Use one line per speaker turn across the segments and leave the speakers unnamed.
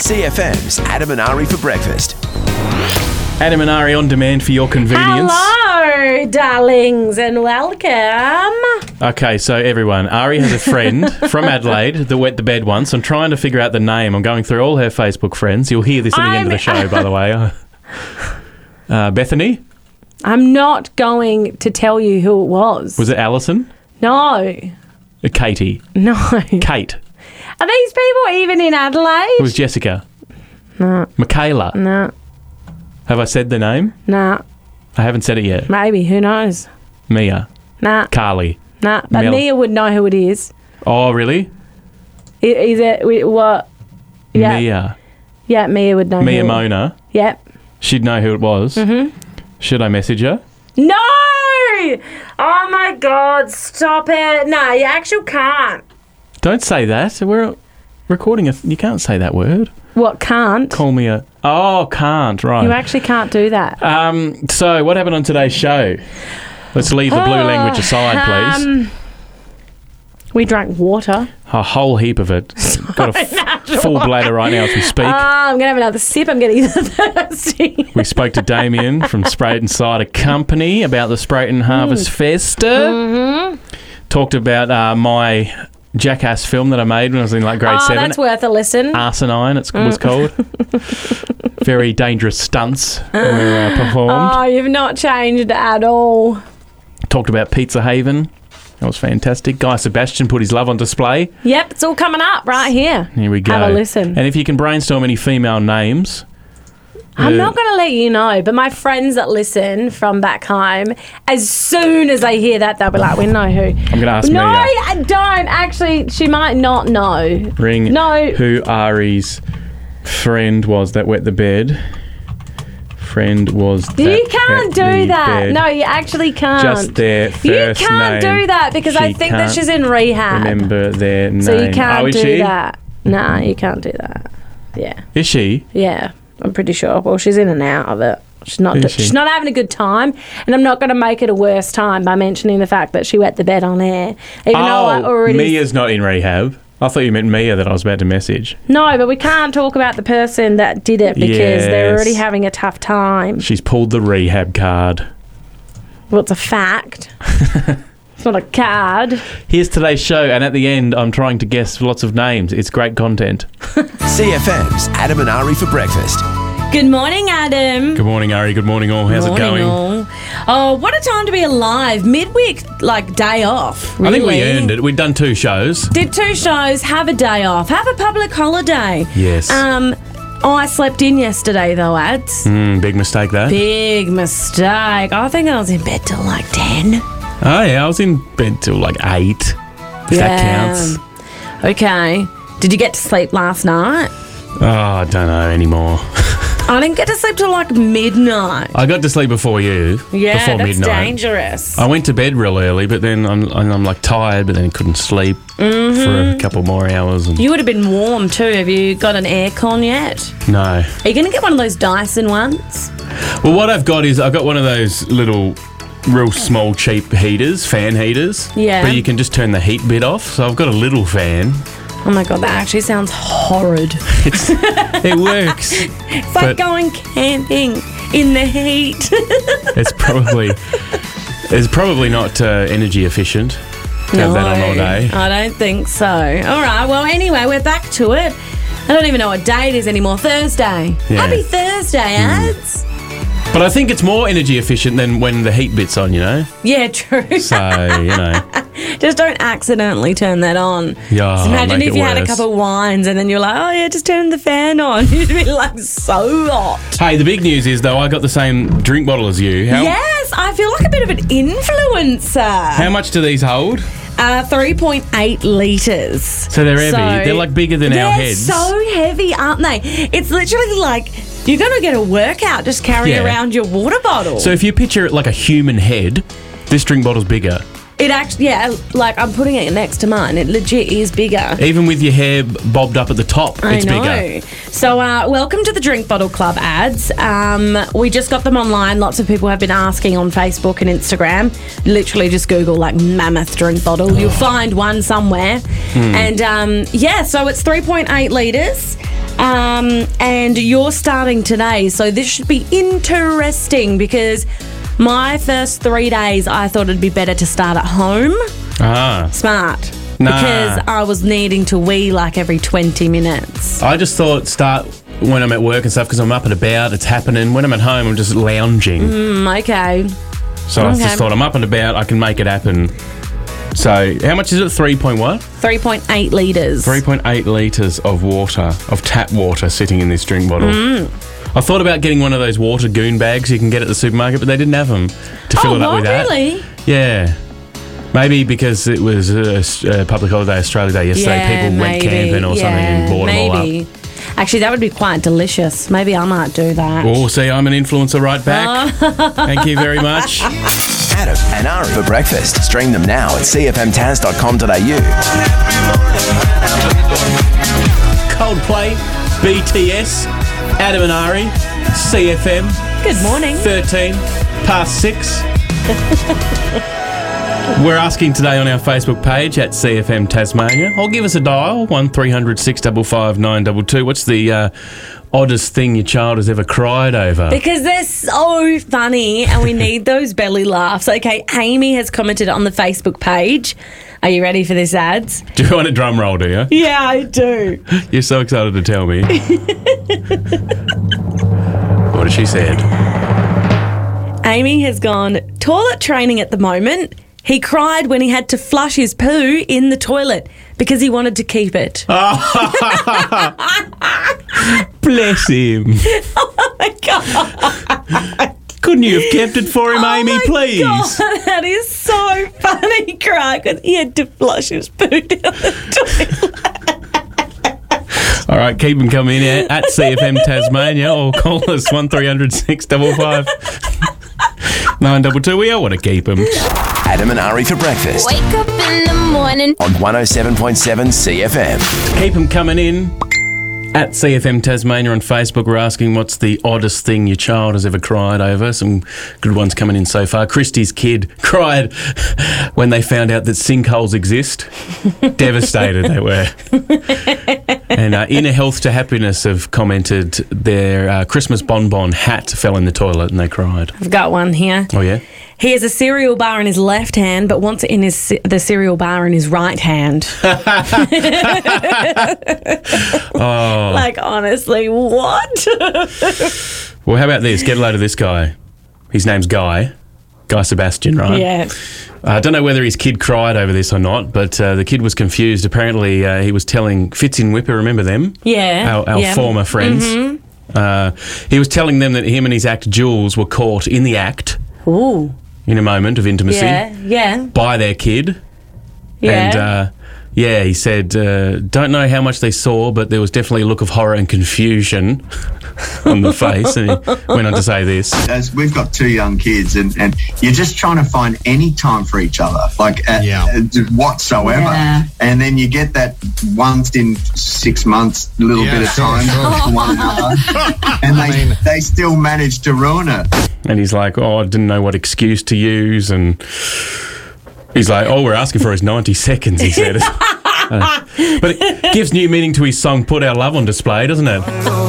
CFM's Adam and Ari for breakfast.
Adam and Ari on demand for your convenience.
Hello, darlings, and welcome.
Okay, so everyone, Ari has a friend from Adelaide that wet the bed once. I'm trying to figure out the name. I'm going through all her Facebook friends. You'll hear this at the end of the show, by the way. Bethany?
I'm not going to tell you who it was.
Was it Alison?
No.
Katie?
No.
Kate?
Are these people even in Adelaide?
It was Jessica?
No.
Michaela?
No.
Have I said the name?
No.
I haven't said it yet.
Maybe. Who knows?
Mia?
Nah.
Carly?
Nah. But Mia would know who it is.
Oh, really?
Is it what? Yeah.
Mia?
Yeah, Mia would know.
Mia Mona?
Yep.
She'd know who it was? Mm-hmm. Should I message her?
No! Oh my God, stop it. No, you actually can't.
Don't say that. We're recording you can't say that word.
What, can't?
Call me a... Oh, can't, right.
You actually can't do that.
So, what happened on today's show? Let's leave the blue language aside, please.
We drank water.
A whole heap of it. Got a full bladder right now as we speak.
I'm going to have another sip. I'm getting thirsty.
We spoke to Damien from Sprayton Cider Company about the Sprayton Harvest Festa. Mm-hmm. Talked about my Jackass film that I made when I was in grade 7.
That's worth a listen.
Arsenine, it was called. Very dangerous stunts were performed.
Oh, you've not changed at all.
Talked about Pizza Haven. That was fantastic. Guy Sebastian put his love on display.
Yep, it's all coming up right here.
Here we go.
Have a listen.
And if you can brainstorm any female names...
I'm not going to let you know, but my friends that listen from back home, as soon as they hear that, they'll be like, we know who.
I'm going to ask
No,
Mia.
I don't. Actually, she might not know.
Ring
No.
who Ari's friend was that wet the bed. Friend was that
You can't
wet
do
the
that.
bed.
No, you actually can't.
Just their first name.
You can't do that because I think that she's in rehab.
Remember their name.
So you can't
is
do
she?
that. Nah, you can't do that. Yeah.
Is she?
Yeah, I'm pretty sure. Well, she's in and out of it. She's not having a good time, and I'm not going to make it a worse time by mentioning the fact that she wet the bed on air. Even though I already...
Mia's not in rehab. I thought you meant Mia that I was about to message.
No, but we can't talk about the person that did it because they're already having a tough time.
She's pulled the rehab card.
Well, it's a fact. It's not a card.
Here's today's show, and at the end, I'm trying to guess lots of names. It's great content.
CFM's Adam and Ari for breakfast.
Good morning, Adam.
Good morning, Ari. Good morning, all. How's it going?
All. Oh, what a time to be alive. Midweek, day off, really.
I think we earned it. We'd done 2 shows.
Did 2 shows, have a day off, have a public holiday.
Yes.
I slept in yesterday, though, Ads.
Big mistake, that.
Big mistake. I think I was in bed till 10.
Oh, yeah. I was in bed till 8. If that counts.
Okay. Did you get to sleep last night?
Oh, I don't know anymore.
I didn't get to sleep till midnight.
I got to sleep before you.
Yeah,
before
that's
midnight.
dangerous.
I went to bed real early, but then I'm tired, but then couldn't sleep for a couple more hours. And
You would have been warm too. Have you got an aircon yet?
no.
Are you going to get one of those Dyson ones?
Well, what I've got is I've got one of those little, real small, cheap heaters, fan heaters.
Yeah.
But you can just turn the heat bit off. So I've got a little fan.
Oh my God, that actually sounds horrid.
It works.
It's like going camping in the heat.
It's probably not energy efficient to have that on all day.
I don't think so. All right, well, anyway, we're back to it. I don't even know what day it is anymore. Thursday.
Yeah.
Happy Thursday, Ads.
But I think it's more energy efficient than when the heat bit's on,
Yeah, true.
So,
Just don't accidentally turn that on.
Yeah,
So imagine
make
if
it
you had a
worse.
cup of wines and then you're like, oh yeah, just turn the fan on. You'd be so hot.
Hey, the big news is, though, I got the same drink bottle as you.
Yes, I feel like a bit of an influencer.
How much do these hold?
3.8 litres.
So they're heavy. They're bigger than our heads.
They're so heavy, aren't they? It's literally you're going to get a workout just carrying around your water bottle.
So if you picture it like a human head, this drink bottle's bigger.
It actually, I'm putting it next to mine. It legit is bigger.
Even with your hair bobbed up at the top, it's bigger.
So welcome to the Drink Bottle Club, Ads. We just got them online. Lots of people have been asking on Facebook and Instagram. Literally just Google mammoth drink bottle. You'll find one somewhere. And so it's 3.8 litres. And you're starting today, so this should be interesting because my first 3 days I thought it'd be better to start at home. Smart.
Nah.
Because I was needing to wee like every 20 minutes.
I just thought start when I'm at work and stuff because I'm up and about, it's happening. When I'm at home, I'm just lounging.
Okay.
So I just thought I'm up and about, I can make it happen. So how much is it?
3.8 litres.
3.8 litres of water, of tap water sitting in this drink bottle. I thought about getting one of those water goon bags you can get at the supermarket, but they didn't have them to fill it up with that.
Really?
Yeah. Maybe because it was a public holiday, Australia Day yesterday, people went camping or something and bought them all up.
Actually, that would be quite delicious. Maybe I might do that.
Oh, see, I'm an influencer right back. Thank you very much.
Adam and Ari for breakfast. Stream them now at cfmtaz.com.au.
Coldplay, BTS, Adam and Ari, CFM.
Good morning.
13 past 6. We're asking today on our Facebook page at CFM Tasmania, or give us a dial, 1300 655 922. What's the oddest thing your child has ever cried over?
Because they're so funny and we need those belly laughs. Okay, Amy has commented on the Facebook page. Are you ready for this, ads?
Do you want a drum roll, do you?
Yeah, I do.
You're so excited to tell me. What has she said?
Amy has gone, toilet training at the moment. He cried when he had to flush his poo in the toilet because he wanted to keep it.
Bless him.
Oh, my God.
Couldn't you have kept it for him, Amy, please?
God, that is so funny. He cried because he had to flush his poo down the toilet.
All right, keep them coming in at CFM Tasmania or call us 1300 655 922. We all want to keep them.
Adam and Ari for breakfast.
Wake up in the morning.
On 107.7 CFM.
Keep them coming in. At CFM Tasmania on Facebook, we're asking what's the oddest thing your child has ever cried over. Some good ones coming in so far. Christy's kid cried when they found out that sinkholes exist. Devastated they were. And Inner Health to Happiness have commented their Christmas bonbon hat fell in the toilet and they cried.
I've got one here.
Oh, yeah?
He has a cereal bar in his left hand, but wants it in the cereal bar in his right hand.
Oh.
Like, honestly, what?
Well, how about this? Get a load of this guy. His name's Guy Sebastian, right?
Yeah.
I don't know whether his kid cried over this or not, but the kid was confused. Apparently, he was telling Fitz and Whipper, remember them?
Yeah.
Our former friends. Mm-hmm. He was telling them that him and his act, Jules, were caught in the act.
Ooh.
In a moment of intimacy.
Yeah.
By their kid.
Yeah.
And, he said, don't know how much they saw, but there was definitely a look of horror and confusion on the face. And he went on to say this.
As we've got two young kids and you're just trying to find any time for each other, like whatsoever. Yeah. And then you get that once in 6 months little bit of time for one another. And they still manage to ruin it.
And he's like, I didn't know what excuse to use. And he's like, all we're asking for is 90 seconds, he said. But it gives new meaning to his song, Put Our Love on Display, doesn't it?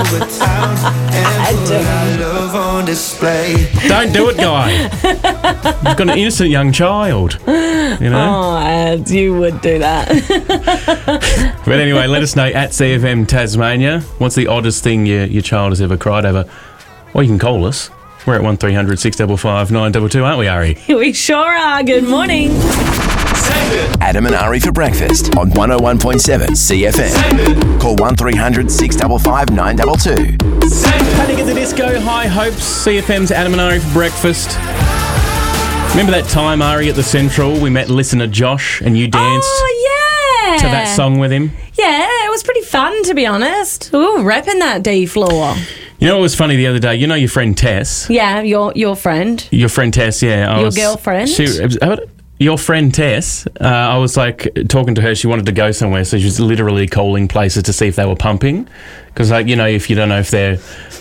Don't do it, Guy. You've got an innocent young child. You know?
Oh, you would do that.
But anyway, let us know at CFM Tasmania. What's the oddest thing your child has ever cried over? Or you can call us. We're at 1300 655 922, aren't we, Ari?
We sure are. Good morning.
Adam and Ari for breakfast on 101.7 CFM. Call 1300 655 922.
Panic at the Disco, High Hopes, CFM's Adam and Ari for breakfast. Remember that time, Ari, at the Central, we met listener Josh and you danced to that song with him?
Yeah, it was pretty fun, to be honest. Ooh, repping that D floor.
You know what was funny the other day? You know your friend Tess?
Yeah, your friend.
Your friend Tess, yeah.
Your girlfriend?
Your friend Tess, I was like talking to her, she wanted to go somewhere, so she was literally calling places to see if they were pumping. Because, like, you know, if you don't know if they're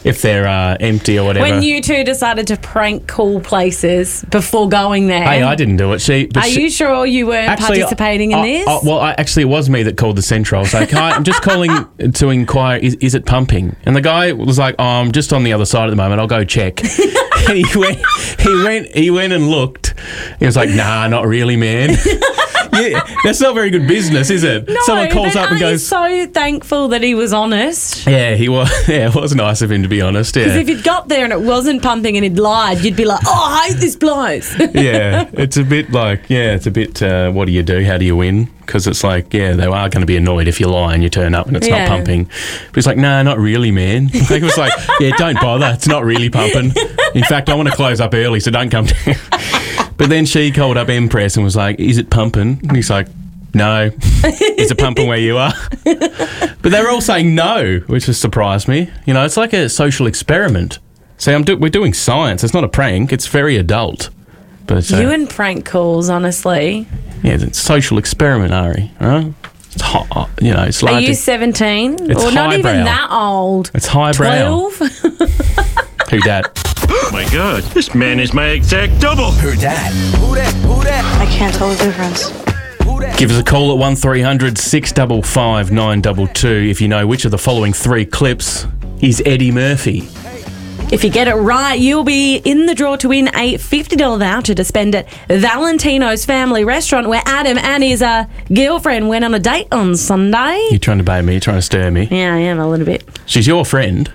if they're empty or whatever.
When you two decided to prank call places before going there.
Hey, I didn't do it.
Are you sure you weren't participating in this?
Actually, it was me that called the central. I was like, "Hi, I'm just calling to inquire, is it pumping?" And the guy was like, "Oh, I'm just on the other side at the moment. I'll go check." And he went and looked. He was like, "Nah, not really, man." Yeah, that's not very good business, is it?
No,
someone calls up and goes,
so thankful that he was honest.
Yeah, he was. Yeah, it was nice of him to be honest. Yeah.
Because if he'd got there and it wasn't pumping and he'd lied, you'd be like, "Oh, I hate this place."
Yeah, it's a bit like, what do you do? How do you win? Because it's like, yeah, they are going to be annoyed if you lie and you turn up and it's not pumping. But he's like, "Nah, not really, man." Like, it was like, "Yeah, don't bother. It's not really pumping. In fact, I want to close up early, so don't come down." But then she called up Empress and was like, "Is it pumping?" And he's like, "No." "Is it pumping where you are?" But they were all saying no, which has surprised me. You know, it's like a social experiment. See, we're doing science. It's not a prank. It's very adult. But
you and prank calls, honestly.
Yeah, it's a social experiment, Ari. Right? It's hot. You know, it's like.
Are you 17?
It's
or not even
highbrow.
that old?
It's highbrow.
12?
Who dat?
Oh my God, this man is my exact double.
Who dat?
I can't tell the difference.
Give us a call at 1300 655 922 if you know which of the following three clips is Eddie Murphy.
If you get it right, you'll be in the draw to win a $50 voucher to spend at Valentino's Family Restaurant, where Adam and his girlfriend went on a date on Sunday.
You're trying to bait me, you're trying to stir me.
Yeah, I am a little bit.
She's your friend.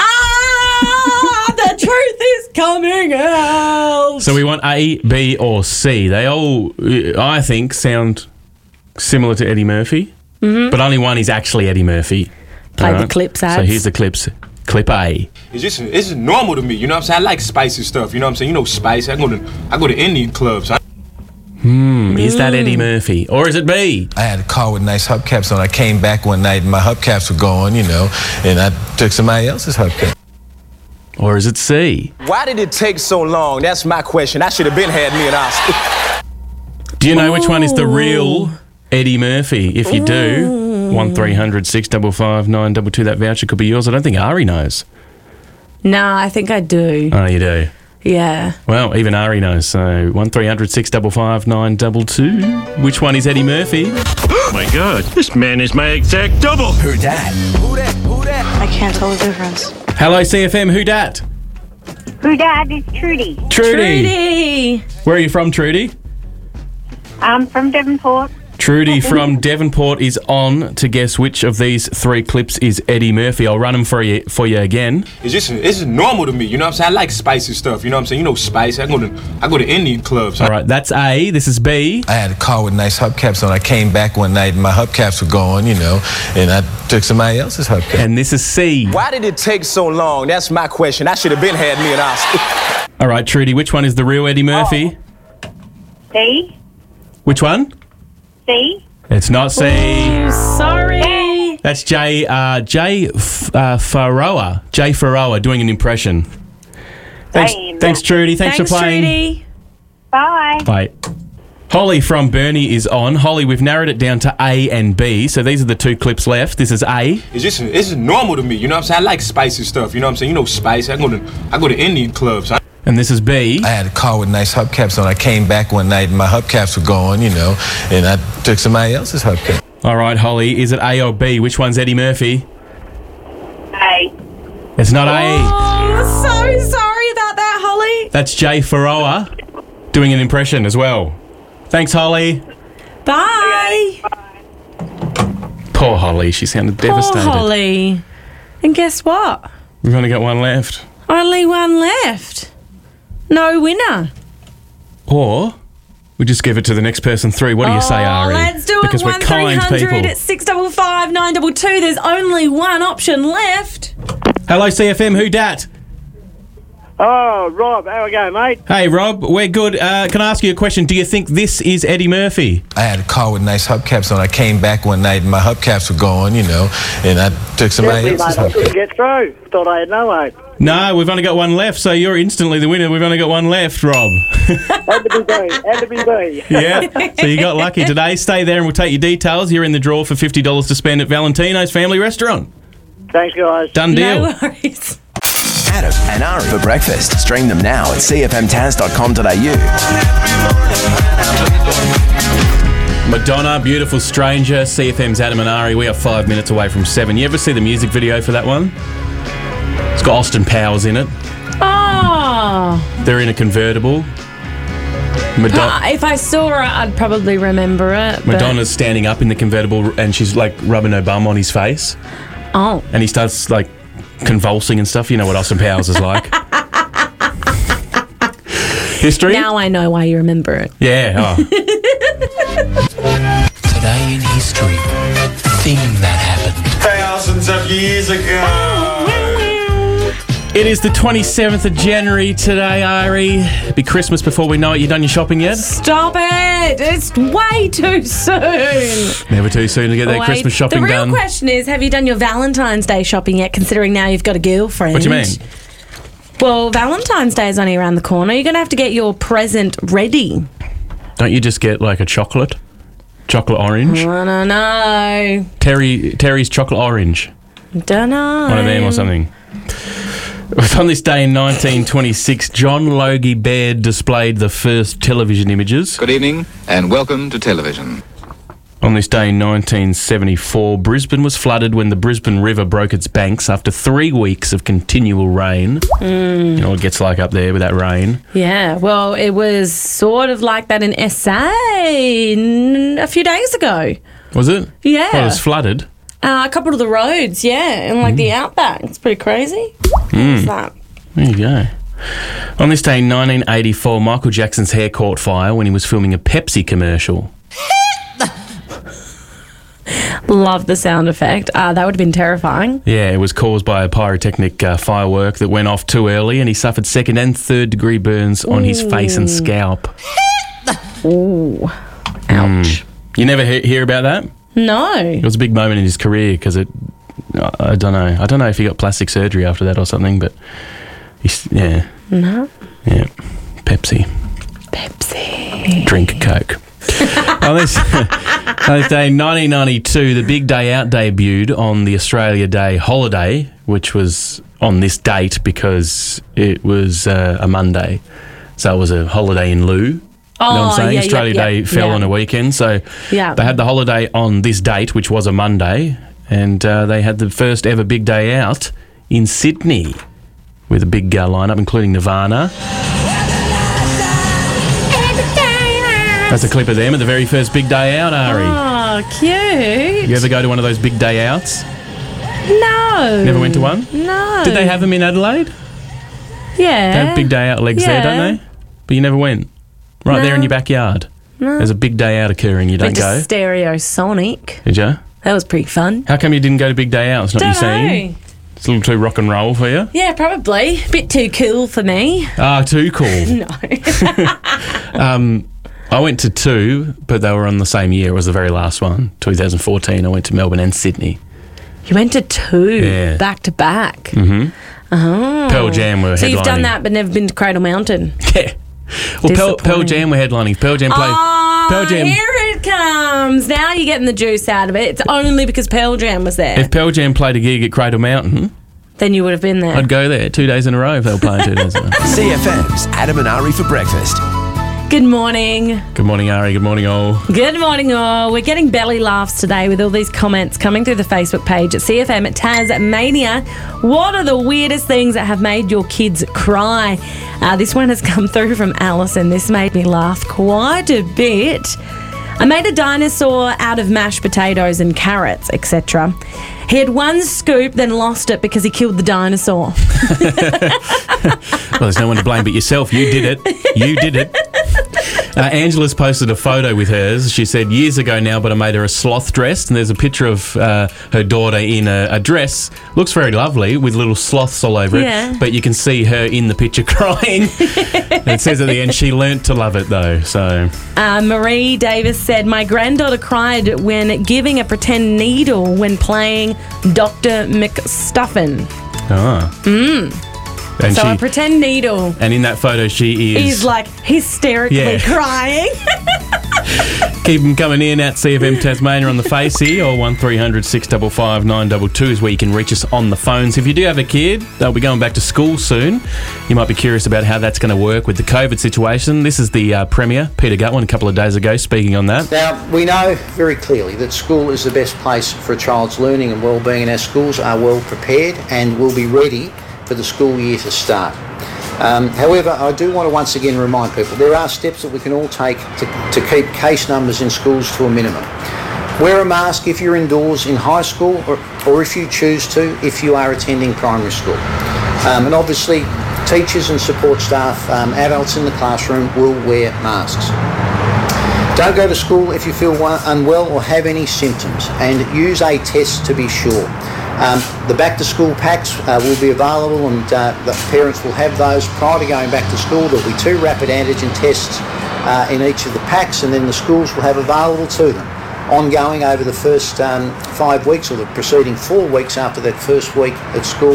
The truth is coming out.
So we want A, B or C. They all, I think, sound similar to Eddie Murphy, but only one is actually Eddie Murphy.
Play the clips, ads.
So here's the clips. Clip A.
It's just normal to me, you know what I'm saying? I like spicy stuff, you know what I'm saying? You know spice. I go to Indian clubs.
Is that Eddie Murphy? Or is it B?
I had a car with nice hubcaps on. I came back one night and my hubcaps were gone, you know, and I took somebody else's hubcap.
Or is it C?
Why did it take so long? That's my question. I should have been had me an Oscar.
Do you know which one is the real Eddie Murphy? If you do, 1300 655 922, that voucher could be yours. I don't think Ari knows.
No, I think I do.
Oh, you do?
Yeah.
Well, even Ari knows. So 1300 655 922. Which one is Eddie Murphy?
Oh my God, this man is my exact double.
Who dat?
I can't tell the difference.
Hello, CFM. Who dat?
Who dat is Trudy.
Trudy. Where are you from, Trudy?
I'm from Devonport.
Trudy from Devonport is on to guess which of these three clips is Eddie Murphy. I'll run them for you again.
It's just normal to me, you know what I'm saying? I like spicy stuff, you know what I'm saying? You know spice. I go to Indian clubs.
All right, that's A. This is B.
I had a car with nice hubcaps on. I came back one night and my hubcaps were gone, you know, and I took somebody else's hubcap.
And this is C.
Why did it take so long? That's my question. I should have been had me an Oscar.
All right, Trudy, which one is the real Eddie Murphy?
C.
Which one?
C.
It's not C.
Sorry.
That's Jay Farrower. Jay Farrower doing an impression. Thanks, Trudy. Thanks for playing.
Trudy.
Bye.
Bye. Holly from Burnie is on. Holly, we've narrowed it down to A and B, so these are the two clips left. This is A.
It's just normal to me, you know what I'm saying? I like spicy stuff, you know what I'm saying? You know spice. I go to Indian clubs.
And this is B.
I had a car with nice hubcaps on. I came back one night and my hubcaps were gone, you know, and I took somebody else's hubcap.
All right, Holly, is it A or B? Which one's Eddie Murphy?
A.
It's not A.
Oh, so sorry about that, Holly.
That's Jay Farrower doing an impression as well. Thanks, Holly.
Bye.
Poor Holly. She sounded devastated.
Poor Holly. And guess what?
We've only got one left.
Only one left. No winner.
Or we just give it to the next person through. What do you say, Ari?
Let's do
because
it.
we're kind
1300
people.
at 655 922. There's only one option left.
Hello, CFM. Who dat?
Oh, Rob, how we going, mate?
Hey, Rob. We're good. Can I ask you a question? Do you think this is Eddie Murphy?
I had a car with nice hubcaps on. I came back one night and my hubcaps were gone, you know, and I took somebody else's
I couldn't
hubcap.
get through. Thought I had no hope.
No, we've only got one left, so you're instantly the winner. We've only got one left, Rob.
Had to be me.
Yeah, so you got lucky today. Stay there and we'll take your details. You're in the draw for $50 to spend at Valentino's Family Restaurant.
Thanks, guys.
Done deal.
No worries.
Adam and Ari for breakfast. Stream them now at cfmtaz.com.au.
Madonna, Beautiful Stranger, CFM's Adam and Ari. We are 5 minutes away from 7. You ever see the music video for that one? It's got Austin Powers in it.
Oh.
They're in a convertible.
If I saw it, I'd probably remember it.
Madonna's standing up in the convertible and she's like rubbing her bum on his face.
Oh.
And he starts like convulsing and stuff. You know what Austin Powers is like. History?
Now I know why you remember it.
Yeah. Oh.
Today in history, the thing that happened
thousands of years ago.
It is the 27th of January today, Ari. It'll be Christmas before we know it. You done your shopping yet?
Stop it! It's way too soon.
Never too soon to get that Christmas shopping done.
The real question is, have you done your Valentine's Day shopping yet, considering now you've got a girlfriend?
What do you mean?
Well, Valentine's Day is only around the corner. You're going to have to get your present ready.
Don't you just get like a chocolate orange?
I don't know.
Terry's chocolate orange.
Don't know.
One of them or something. On this day in 1926, John Logie Baird displayed the first television images.
Good evening and welcome to television.
On this day in 1974, Brisbane was flooded when the Brisbane River broke its banks after 3 weeks of continual rain. You know what it gets like up there with that rain?
Yeah, well, it was sort of like that in SA a few days ago.
Was it?
Yeah.
Well, it was flooded.
A couple of the roads, yeah, and like the outback. It's pretty crazy. What's that?
There you go. On this day in 1984, Michael Jackson's hair caught fire when he was filming a Pepsi commercial.
Love the sound effect. That would have been terrifying.
Yeah, it was caused by a pyrotechnic firework that went off too early, and he suffered second and third degree burns on his face and scalp.
Ooh. Ouch.
You never hear about that?
No.
It was a big moment in his career because I don't know. I don't know if he got plastic surgery after that or something, but yeah.
No.
Yeah. Pepsi. Drink Coke. On this day in 1992, the Big Day Out debuted on the Australia Day holiday, which was on this date because it was a Monday. So it was a holiday in lieu. You know what I'm saying? Australia Day fell on a weekend, so they had the holiday on this date, which was a Monday, and they had the first ever Big Day Out in Sydney with a big lineup, including Nirvana. That's a clip of them at the very first Big Day Out, Ari.
Oh, cute.
You ever go to one of those Big Day Outs?
No.
Never went to one?
No.
Did they have them in Adelaide?
Yeah.
They have Big Day Out legs there, don't they? But you never went? Right there in your backyard.
No.
There's a Big Day Out occurring. You don't
Went to
go.
Stereo Sonic.
Did you?
That was pretty fun.
How come you didn't go to Big Day Out? It's not your scene. It's a little too rock and roll for you.
Yeah, probably. A bit too cool for me.
Ah, too cool.
No.
I went to two, but they were on the same year. It was the very last one, 2014. I went to Melbourne and Sydney.
You went to two back to back.
Mm-hmm.
Oh.
Pearl Jam were headlining.
So you've done that but never been to Cradle Mountain?
Yeah. Well, Pearl Jam were headlining. Pearl Jam played. Pearl Jam.
Here it comes. Now you're getting the juice out of it. It's only because Pearl Jam was there.
If Pearl Jam played a gig at Cradle Mountain,
then you would have been there.
I'd go there 2 days in a row if they were playing 2 days in a row.
CFM's Adam and Ari for breakfast.
Good morning.
Good morning, Ari. Good morning, all.
Good morning, all. We're getting belly laughs today with all these comments coming through the Facebook page at CFM at Tasmania. What are the weirdest things that have made your kids cry? This one has come through from Alison. This made me laugh quite a bit. I made a dinosaur out of mashed potatoes and carrots, etc. He had one scoop, then lost it because he killed the dinosaur.
Well, there's no one to blame but yourself. You did it. You did it. Angela's posted a photo with hers. She said, years ago now, but I made her a sloth dress. And there's a picture of her daughter in a dress. Looks very lovely with little sloths all over it. But you can see her in the picture crying. And it says at the end, she learnt to love it, though. So
Marie Davis said, my granddaughter cried when giving a pretend needle when playing Dr. McStuffin.
And
so a pretend needle.
And in that photo, she is...
He's like hysterically crying.
Keep them coming in at CFM Tasmania on the Facey or 1300 655 922 is where you can reach us on the phones. If you do have a kid, they'll be going back to school soon. You might be curious about how that's going to work with the COVID situation. This is the Premier, Peter Gutwin, a couple of days ago, speaking on that.
Now, we know very clearly that school is the best place for a child's learning and wellbeing, and our schools are well prepared and will be ready for the school year to start. However, I do want to once again remind people there are steps that we can all take to keep case numbers in schools to a minimum. Wear a mask if you're indoors in high school or if you choose to, if you are attending primary school. And obviously, teachers and support staff, adults in the classroom will wear masks. Don't go to school if you feel unwell or have any symptoms, and use a test to be sure. The back-to-school packs will be available, and the parents will have those prior to going back to school. There'll be 2 rapid antigen tests in each of the packs, and then the schools will have available to them ongoing over the first 5 weeks or the preceding 4 weeks after that first week at school.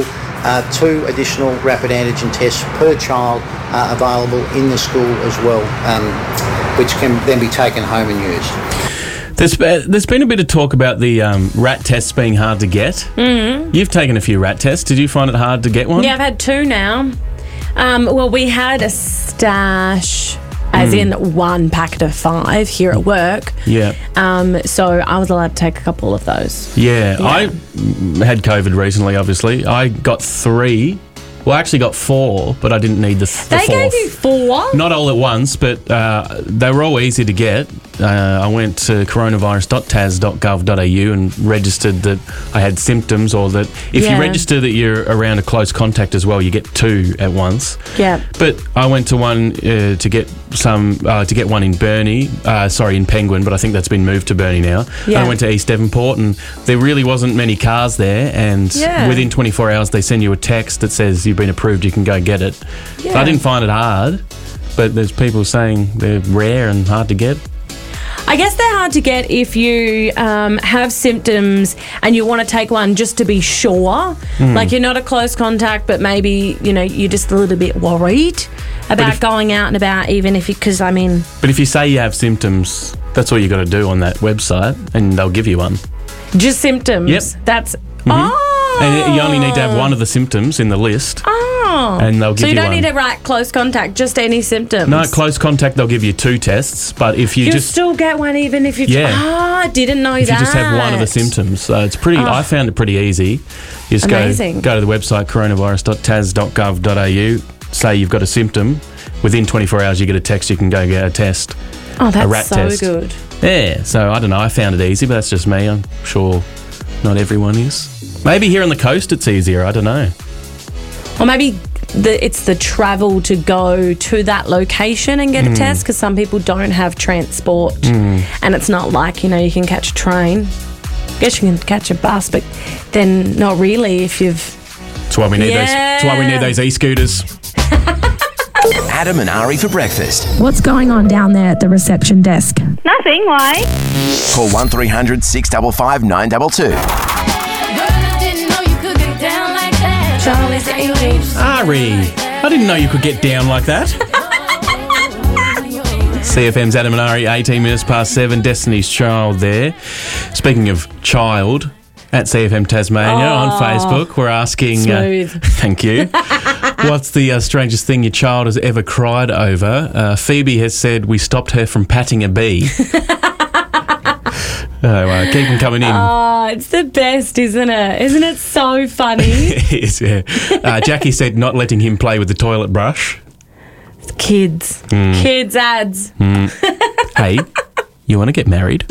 2 additional rapid antigen tests per child available in the school as well, which can then be taken home and used.
There's been a bit of talk about the rat tests being hard to get.
Mm-hmm.
You've taken a few rat tests. Did you find it hard to get one?
Yeah, I've had 2 now. Well, we had a stash, as in 1 packet of 5 here at work.
Yeah.
So I was allowed to take a couple of those.
Yeah. I had COVID recently, obviously. I got 3. Well, I actually got 4, but I didn't need the fourth.
They gave you 4?
Not all at once, but they were all easy to get. I went to coronavirus.tas.gov.au and registered that I had symptoms, or that if you register that you're around a close contact as well, you get 2 at once.
Yeah.
But I went to one to get one in Burnie, in Penguin, but I think that's been moved to Burnie now.
Yeah.
I went to East Devonport, and there really wasn't many cars there, and within 24 hours they send you a text that says you've been approved, you can go get it.
Yeah.
So I didn't find it hard, but there's people saying they're rare and hard to get.
I guess they're hard to get if you have symptoms and you want to take one just to be sure. Like you're not a close contact, but maybe, you're just a little bit worried about going out and about, even if
But if you say you have symptoms, that's all you got to do on that website, and they'll give you one.
Just symptoms?
Yep.
That's...
And you only need to have one of the symptoms in the list. And they'll give you one. So you don't need
to write close contact, just any symptoms?
No, close contact, they'll give you 2 tests. But if you
You'll still get one even if you... I didn't know
if
that.
If you just have one of the symptoms. So it's pretty... I found it pretty easy. You just go to the website, coronavirus.tas.gov.au, say you've got a symptom. Within 24 hours, you get a text, you can go get a test.
Oh, that's
a rat test.
good.
Yeah, so I don't know. I found it easy, but that's just me. I'm sure not everyone is. Maybe here on the coast it's easier. I don't know.
Or maybe it's the travel to go to that location and get a test, because some people don't have transport, and it's not like, you can catch a train. I guess you can catch a bus, but then not really if you've...
That's why we need those. That's why we need those e-scooters.
Adam and Ari for breakfast.
What's going on down there at the reception desk?
Nothing, why?
Call 1300 655 922.
Ari, I didn't know you could get down like that. CFM's Adam and Ari, 18 minutes past 7, Destiny's Child there. Speaking of child, at CFM Tasmania on Facebook, we're asking...
Smooth.
Thank you. What's the strangest thing your child has ever cried over? Phoebe has said we stopped her from patting a bee. Keep them coming in.
Oh, it's the best, isn't it? Isn't it so funny?
It is, yeah. Jackie said not letting him play with the toilet brush.
It's kids. Kids ads.
Hey, you want to get married?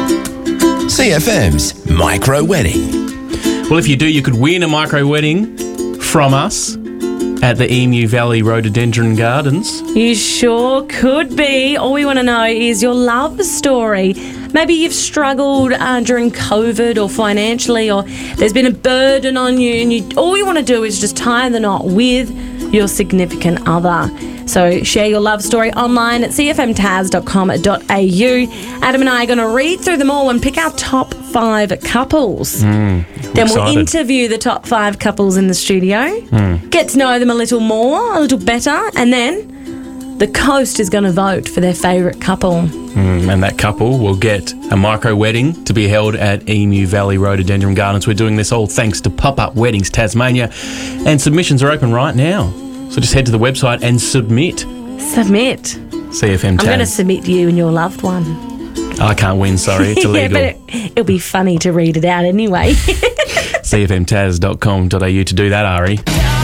CFM's Micro Wedding.
Well, if you do, you could win a micro wedding from us at the Emu Valley Rhododendron Gardens.
You sure could be. All we want to know is your love story. Maybe you've struggled during COVID or financially, or there's been a burden on you, and all you want to do is just tie the knot with your significant other. So share your love story online at cfmtas.com.au. Adam and I are going to read through them all and pick our top 5 couples. Then we'll interview the top 5 couples in the studio, get to know them a little more, a little better, and then the coast is going to vote for their favourite couple.
And that couple will get a micro wedding to be held at Emu Valley Rhododendron Gardens. We're doing this all thanks to Pop-Up Weddings Tasmania, and submissions are open right now. So just head to the website and submit.
Submit.
CFM
I'm
Taz.
going to submit you and your loved one.
I can't win, sorry. It's illegal.
Yeah, but it'll be funny to read it out anyway.
CFMTaz.com.au to do that, Ari.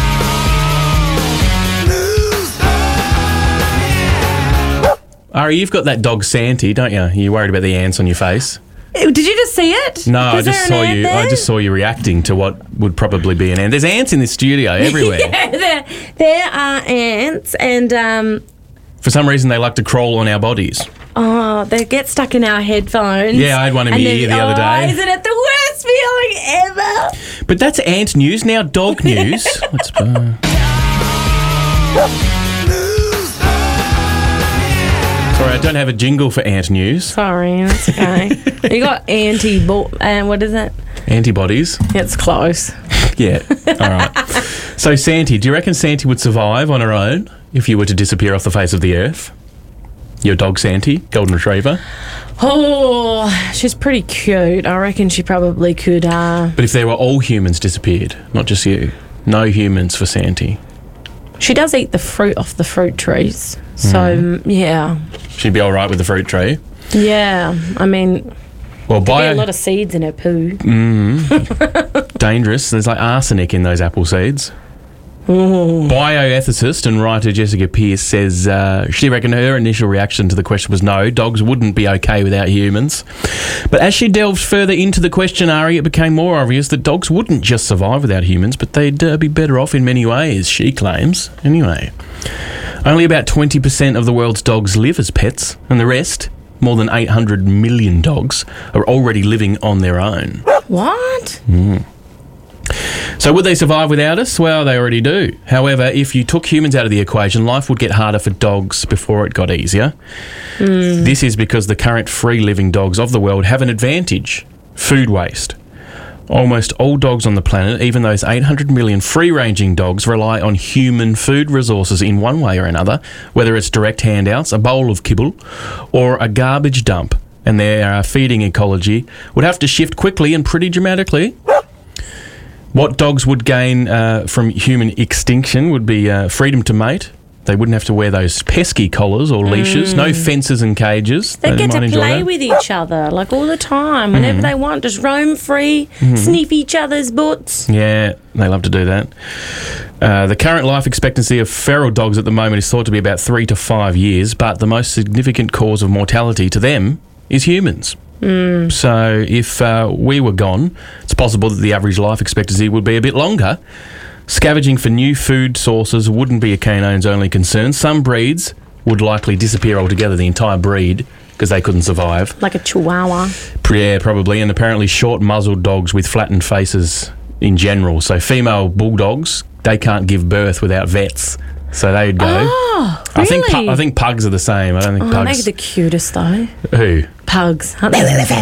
Ari, you've got that dog Santy, don't you? You're worried about the ants on your face.
Did you just see it?
No, I
Is
just
there an
saw
ant
you.
there?
I just saw you reacting to what would probably be an ant. There's ants in this studio everywhere.
Yeah, there are ants, and
For some reason, they like to crawl on our bodies.
they get stuck in our headphones.
Yeah, I had one in my ear the other day.
Isn't it the worst feeling ever?
But that's ant news, now dog news. Let's Sorry, I don't have a jingle for ant news.
Sorry, that's okay. You got what is it?
Antibodies.
It's close.
Yeah, all right. So, Santy, do you reckon Santy would survive on her own if you were to disappear off the face of the earth? Your dog Santy, golden retriever.
Oh, she's pretty cute. I reckon she probably could.
But if there were all humans disappeared, not just you, no humans for Santy.
She does eat the fruit off the fruit trees. So, yeah.
She'd be all right with the fruit tree.
Yeah, I mean,
Well,
there'd be a lot of seeds in her poo.
Dangerous. There's like arsenic in those apple seeds. Bioethicist and writer Jessica Pearce says she reckoned her initial reaction to the question was no, dogs wouldn't be okay without humans. But as she delved further into the question, Ari, it became more obvious that dogs wouldn't just survive without humans, but they'd be better off in many ways, she claims. Anyway, only about 20% of the world's dogs live as pets, and the rest, more than 800 million dogs, are already living on their own.
What?
So would they survive without us? Well, they already do. However, if you took humans out of the equation, life would get harder for dogs before it got easier. This is because the current free-living dogs of the world have an advantage: food waste. Almost all dogs on the planet, even those 800 million free-ranging dogs, rely on human food resources in one way or another, whether it's direct handouts, a bowl of kibble, or a garbage dump. And their feeding ecology would have to shift quickly and pretty dramatically. What dogs would gain from human extinction would be freedom to mate. They wouldn't have to wear those pesky collars or leashes. No fences and cages.
They get
might
to
enjoy
play
that.
with each other, like all the time, whenever they want. Just roam free, sniff each other's butts.
Yeah, they love to do that. The current life expectancy of feral dogs at the moment is thought to be about 3 to 5 years, but the most significant cause of mortality to them is humans. So if we were gone, it's possible that the average life expectancy would be a bit longer. Scavenging for new food sources wouldn't be a canine's only concern. Some breeds would likely disappear altogether, the entire breed, because they couldn't survive.
Like a chihuahua.
Yeah, probably. And apparently short-muzzled dogs with flattened faces in general. So female bulldogs, they can't give birth without vets. So they'd go.
Oh, really?
I think pugs are the same. I don't think pugs.
They're the cutest, though.
Who?
Pugs. Aren't they?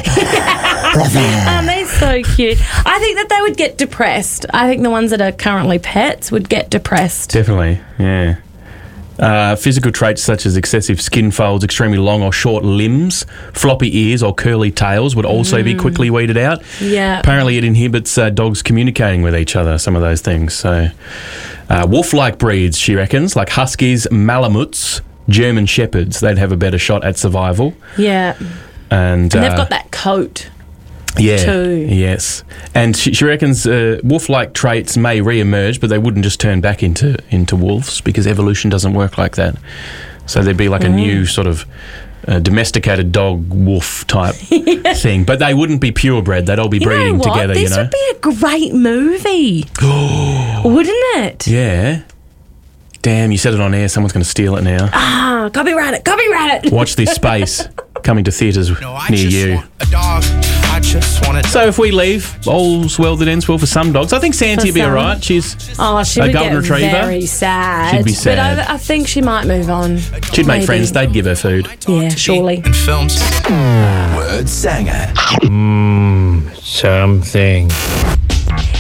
Aren't they so cute? I think that they would get depressed. I think the ones that are currently pets would get depressed.
Definitely, yeah. Physical traits such as excessive skin folds, extremely long or short limbs, floppy ears or curly tails would also be quickly weeded out.
Yeah.
Apparently it inhibits dogs communicating with each other, some of those things. So, wolf-like breeds, she reckons, like huskies, malamutes, German shepherds, they'd have a better shot at survival.
Yeah.
And
they've got that coat.
Yeah.
Too.
Yes. And she reckons wolf-like traits may re-emerge, but they wouldn't just turn back into wolves because evolution doesn't work like that. So there'd be like a new sort of domesticated dog wolf type thing, but they wouldn't be purebred. They'd all be breeding together.
This would be a great movie, wouldn't it?
Yeah. Damn, you said it on air. Someone's going to steal it now.
Ah, copyright it.
Watch this space coming to theatres near you.
A dog. I just want to.
So if we leave, all's well that ends well for some dogs. I think Santy would be all right. She's
she
a
would
golden
get
retriever.
very sad.
She'd be sad.
But I think she might move on.
She'd make
Maybe.
friends. They'd give her food.
Yeah, surely.
Films.
Word Sanger.
Something.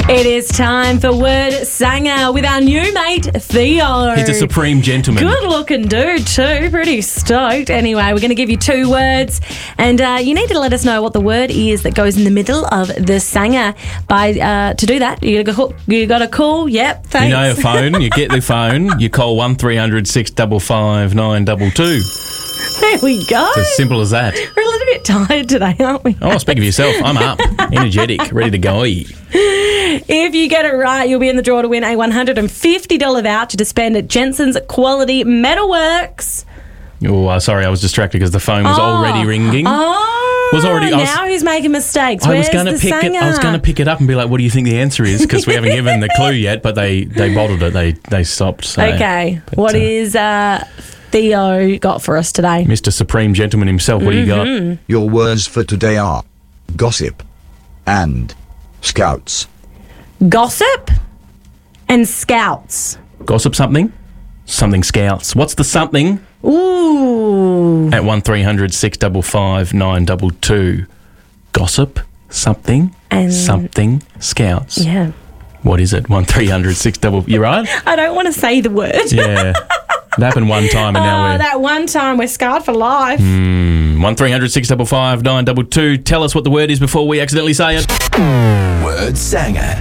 It is time for Word Sanger with our new mate, Theo.
He's a supreme gentleman.
Good looking dude too, pretty stoked. Anyway, we're going to give you 2 words and you need to let us know what the word is that goes in the middle of the sanger. To do that, you got to call, yep, thanks.
You know your phone, you get the phone, you call 1300 655 922.
There we go.
It's as simple as that.
We're a little bit tired today, aren't we?
Oh, speak of yourself. I'm up, energetic, ready to go.
If you get it right, you'll be in the draw to win a $150 voucher to spend at Jensen's Quality Metalworks.
Oh, sorry, I was distracted because the phone was already ringing.
Now he's making mistakes.
I was going to pick it up and be like, "What do you think the answer is?" Because we haven't given the clue yet, but they bottled it. They stopped. So.
Okay, what is Theo got for us today?
Mr. Supreme Gentleman himself. What do you got?
Your words for today are gossip and scouts.
Gossip and scouts.
Gossip something? Something scouts. What's the something?
Ooh.
At 1300 655 922. Gossip, something, and something scouts.
Yeah.
What is it? 1300 655. You right?
I don't want to say the word.
Yeah. It happened one time and now we're...
that one time we're scarred for life.
1300 655 922. Tell us what the word is before we accidentally say it.
Word Sanger.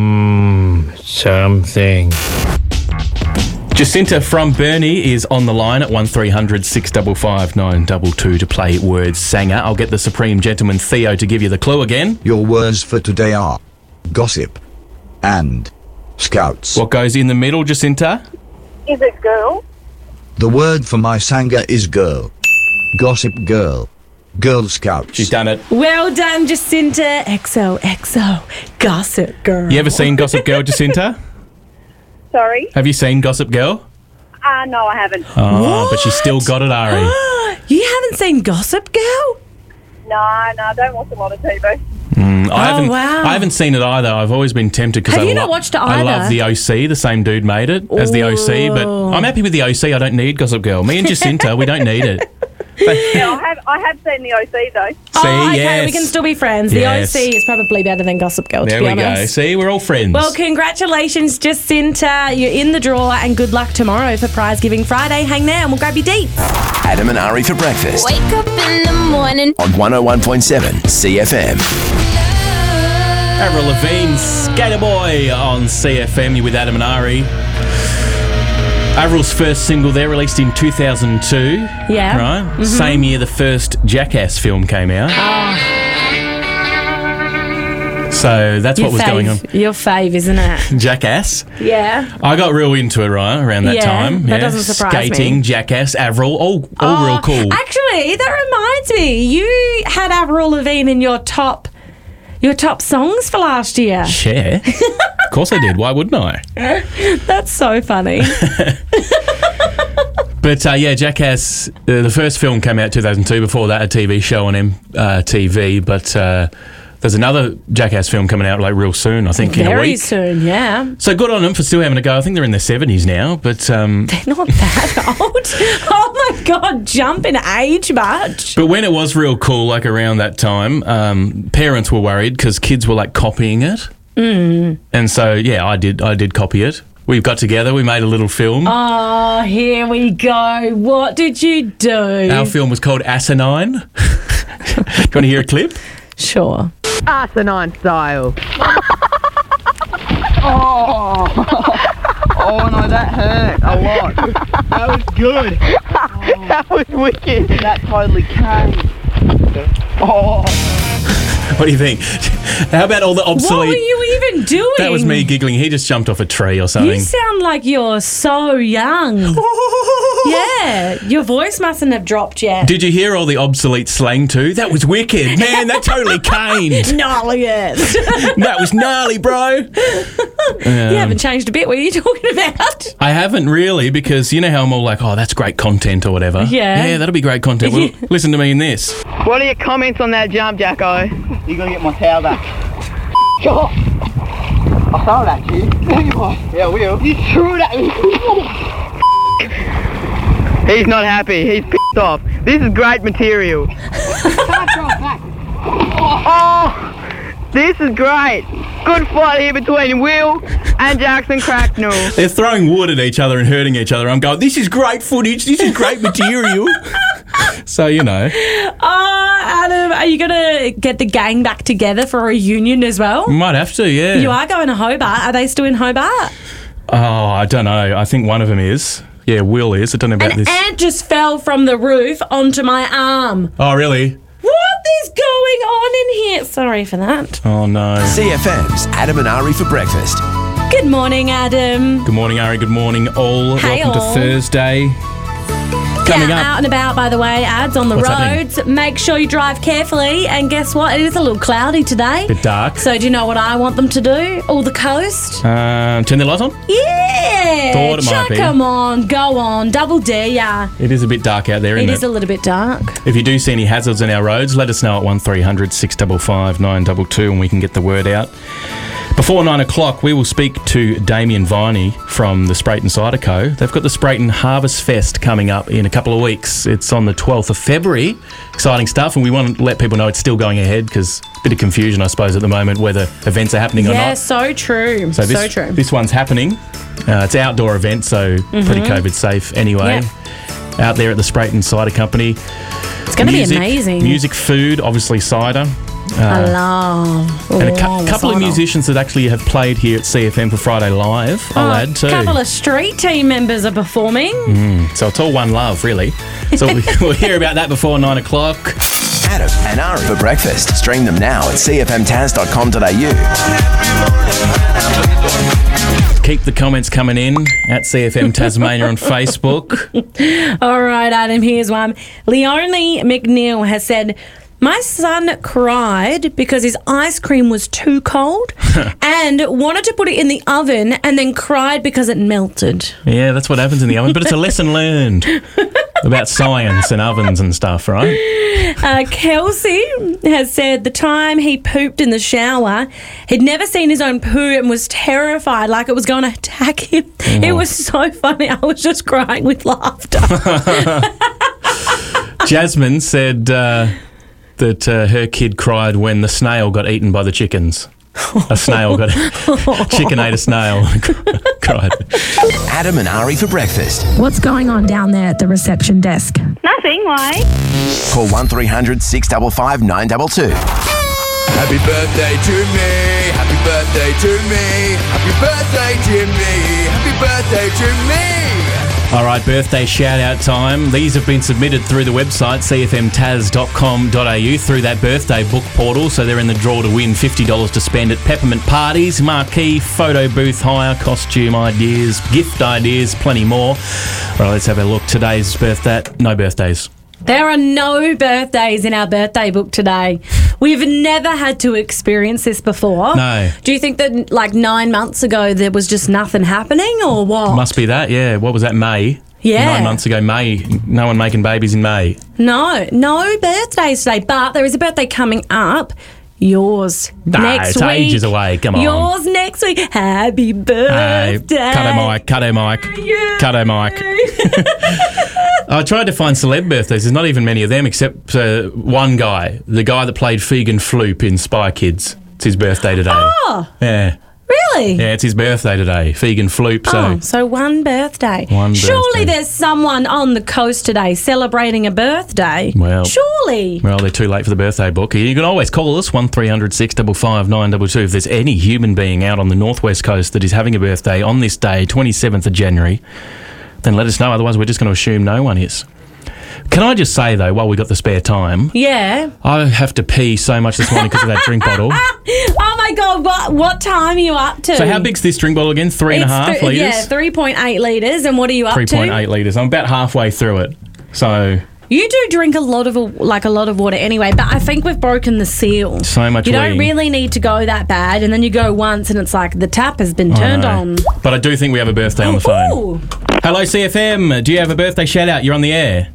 Something.
Jacinta from Burnie is on the line at 1300 655 922 to play Word Sanger. I'll get the Supreme Gentleman Theo to give you the clue again.
Your words for today are gossip and scouts.
What goes in the middle, Jacinta?
Is it girl?
The word for my sanger is girl. Gossip girl. Girl Scouts.
She's done it.
Well done, Jacinta. XOXO. Gossip Girl.
You ever seen Gossip Girl, Jacinta?
Sorry?
Have you seen Gossip Girl?
No, I haven't.
Oh, but she's still got it, Ari.
You haven't seen Gossip Girl?
No, I don't watch a lot of TV.
I haven't seen it either. I've always been tempted because
Have you not watched it
I
either?
love the OC. The same dude made it as the OC, but I'm happy with the OC. I don't need Gossip Girl. Me and Jacinta, we don't need it.
Yeah, I have seen the OC though.
Okay,
yes.
we can still be friends. The
Yes.
OC is probably better than Gossip Girl,
There
to be
we
honest.
go. See, we're all friends.
Well, congratulations, Jacinta. You're in the draw, and good luck tomorrow for Prize Giving Friday. Hang there and we'll grab your deets.
Adam and Ari for breakfast
Wake up in the morning.
on 101.7 CFM.
Avril Lavigne, Skater Boy on CFM. You with Adam and Ari. Avril's first single there, released in 2002.
Yeah.
Right?
Mhm.
Same year the first Jackass film came out. So that's what was going on.
Your fave, isn't it?
Jackass.
Yeah.
I got real into it, right, around that
Yeah,
time.
that doesn't surprise me.
Skating, Jackass, Avril, all real cool.
Actually, that reminds me. You had Avril Lavigne in your top songs for last year.
Share? Of course I did. Why wouldn't I?
That's so funny.
But yeah, Jackass, the first film came out 2002. Before that, a TV show on MTV. But there's another Jackass film coming out like real soon, I think, in a
Very
week.
soon, yeah.
So good on them for still having a go. I think they're in their 70s now, but...
They're not that old. Oh my God, jump in age much.
But when it was real cool, like around that time, parents were worried because kids were like copying it. And so, yeah, I did copy it. We got together, we made a little film.
Oh, here we go. What did you do?
Our film was called Asinine. Do you want to hear a clip?
Sure.
Asinine style.
Oh no, that hurt a lot. That was good.
That was wicked.
That totally came. Oh.
What do you think? How about all the obsolete...
What were you even doing?
That was me giggling. He just jumped off a tree or something.
You sound like you're so young. Yeah, your voice mustn't have dropped yet.
Did you hear all the obsolete slang too? That was wicked. Man, that totally caned.
Gnarly ass.
That was gnarly, bro.
You haven't changed a bit. What are you talking about?
I haven't really, because you know how I'm all like, oh, that's great content or whatever.
Yeah.
Yeah, that'll be great content. Well, listen to me in this.
What are your comments on that jump, Jacko?
You gotta get my towel back. I'll throw it at you. Yeah, I will. You threw it at me.
He's not happy. He's pissed off. This is great material.
Can't throw it back.
Oh, this is great. Good fight here between Will and Jackson Cracknell.
They're throwing wood at each other and hurting each other. I'm going, this is great footage. This is great material. So, you know.
Oh, Adam, are you going to get the gang back together for a reunion as well?
Might have to, yeah.
You are going to Hobart. Are they still in Hobart?
Oh, I don't know. I think one of them is. Yeah, Will is. I don't know about
An
this.
ant just fell from the roof onto my arm.
Oh, really?
What is going on in here? Sorry for that.
Oh, no.
CFM's Adam and Ari for breakfast.
Good morning, Adam.
Good morning, Ari. Good morning, all.
Hey,
Welcome
all.
to Thursday. Coming up.
Out and about, by the way, ads on the
What's
roads. Make sure you drive carefully. And guess what? It is a little cloudy today.
Bit dark.
So do you know what I want them to do? All the coast?
Turn the lights on?
Yeah.
Thought it might
Chuck
be.
'em on. Go on. Double dare ya.
It is a bit dark out there,
It
isn't
is a little bit dark.
If you do see any hazards in our roads, let us know at 1300 655 922 and we can get the word out. Before 9 o'clock, we will speak to Damien Viney from the Sprayton Cider Co. They've got the Sprayton Harvest Fest coming up in a couple of weeks. It's on the 12th of February. Exciting stuff, and we want to let people know it's still going ahead because a bit of confusion, I suppose, at the moment whether events are happening or
Yeah,
not.
so true.
So
true.
this one's happening. It's an outdoor event, so pretty COVID safe anyway. Out there at the Sprayton Cider Company.
It's going to be amazing.
Music, food, obviously cider.
I love.
And a couple of musicians that actually have played here at CFM for Friday Live, I'll add too.
A couple of street team members are performing.
So it's all one love, really. So we'll hear about that before 9 o'clock.
Adam and Ari for breakfast. Stream them now at cfmtaz.com.au.
Keep the comments coming in at CFM Tasmania on Facebook.
All right, Adam, here's one. Leonie McNeil has said, my son cried because his ice cream was too cold and wanted to put it in the oven and then cried because it melted.
Yeah, that's what happens in the oven, but it's a lesson learned about science and ovens and stuff, right?
Kelsey has said the time he pooped in the shower, he'd never seen his own poo and was terrified like it was going to attack him.
Oh.
It was so funny. I was just crying with laughter.
Jasmine said that her kid cried when the snail got eaten by the chickens. A snail got... chicken ate a snail. Cried.
Adam and Ari for breakfast.
What's going on down there at the reception desk?
Nothing, why?
Call 1300 655 922.
Happy birthday to me. Happy birthday to me. Happy birthday to me. Happy birthday to me.
All right, birthday shout-out time. These have been submitted through the website, cfmtaz.com.au, through that birthday book portal, so they're in the draw to win $50 to spend at peppermint parties, marquee, photo booth hire, costume ideas, gift ideas, plenty more. All right, let's have a look. Today's birthday. No birthdays.
There are no birthdays in our birthday book today. We've never had to experience this before.
No.
Do you think that like 9 months ago there was just nothing happening or what?
Must be that, yeah. What was that, May?
Yeah.
9 months ago, May. No one making babies in May.
No birthdays today, but there is a birthday coming up. Yours next
it's
week.
ages away. Come on.
Yours next week. Happy birthday.
Cut her mic. Cut her mic. Cut her mic. I tried to find celeb birthdays. There's not even many of them except one guy. The guy that played Fegan Floop in Spy Kids. It's his birthday today.
Oh.
Yeah.
Really?
Yeah, it's his birthday today. Fegan Floop.
So one birthday.
One
Surely
birthday.
there's someone on the coast today celebrating a birthday.
Well,
surely.
Well, they're too late for the birthday book. You can always call us 1300 655 922 if there's any human being out on the northwest coast that is having a birthday on this day, 27th of January. Then let us know. Otherwise, we're just going to assume no one is. Can I just say, though, while we got the spare time,
Yeah.
I have to pee so much this morning because of that drink bottle.
Oh my God! What time are you up to?
So how big's this drink bottle again? 3.5 litres?
Yeah, 3.8 litres. And what are you up to?
3.8 litres. I'm about halfway through it. So
You do drink a lot of water anyway, but I think we've broken the seal.
So much
You don't
weeing.
really need to go that bad, and then you go once, and it's like the tap has been turned
I know.
on.
But I do think we have a birthday on the phone.
Ooh.
Hello, CFM. Do you have a birthday shout out? You're on the air.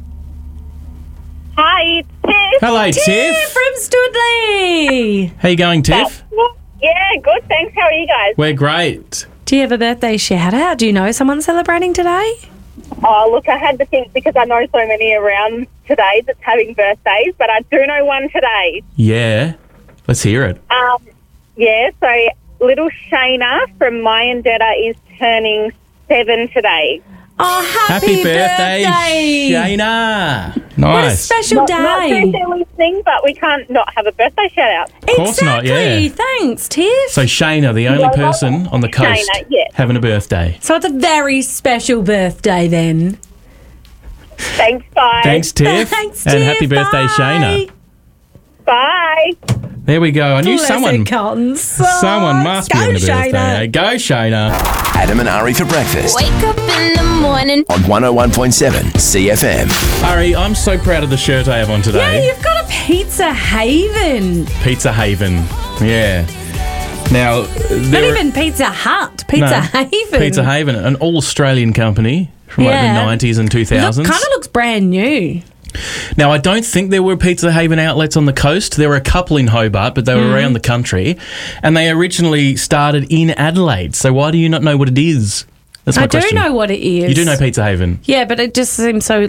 Hi, it's Tiff.
Hello, Tiff.
From Studley.
How you going, Tiff?
Yeah, good, thanks. How are you guys?
We're great.
Do you have a birthday shout out? Do you know someone celebrating today?
Oh, look, I had to think because I know so many around today that's having birthdays, but I do know one today.
Yeah. Let's hear it.
Yeah, so little Shayna from Myandarra is turning 7 today.
Oh, happy birthday,
Shayna. Nice.
What a special day.
Not sure if they're listening, but we can't not have a birthday shout out.
Of course not, yeah.
Thanks, Tiff.
So Shayna, the only person on the coast
Shayna, yes.
having a birthday.
So it's a very special birthday then.
Thanks, guys.
Thanks, Tiff.
Thanks,
and
Tiff.
happy birthday, Shayna.
Bye.
There we go. I knew
Bless
someone
her cotton
someone must be
socks.
having a
Go,
birthday.
Shayna.
Eh? Go, Shayna.
Adam and Ari for breakfast
Wake up in the morning.
on 101.7 CFM.
Ari, I'm so proud of the shirt I have on
Yeah,
today.
you've got a Pizza Haven.
Pizza Haven. Yeah. Now,
Not even Pizza Hut. Pizza Haven.
Pizza Haven, an all-Australian company from
Yeah.
like the 90s and 2000s.
Kind of looks brand new.
Now, I don't think there were Pizza Haven outlets on the coast. There were a couple in Hobart, but they were around the country. And they originally started in Adelaide. So why do you not know what it is? That's my question.
I do know what it is.
You do know Pizza Haven?
Yeah, but it just seems so,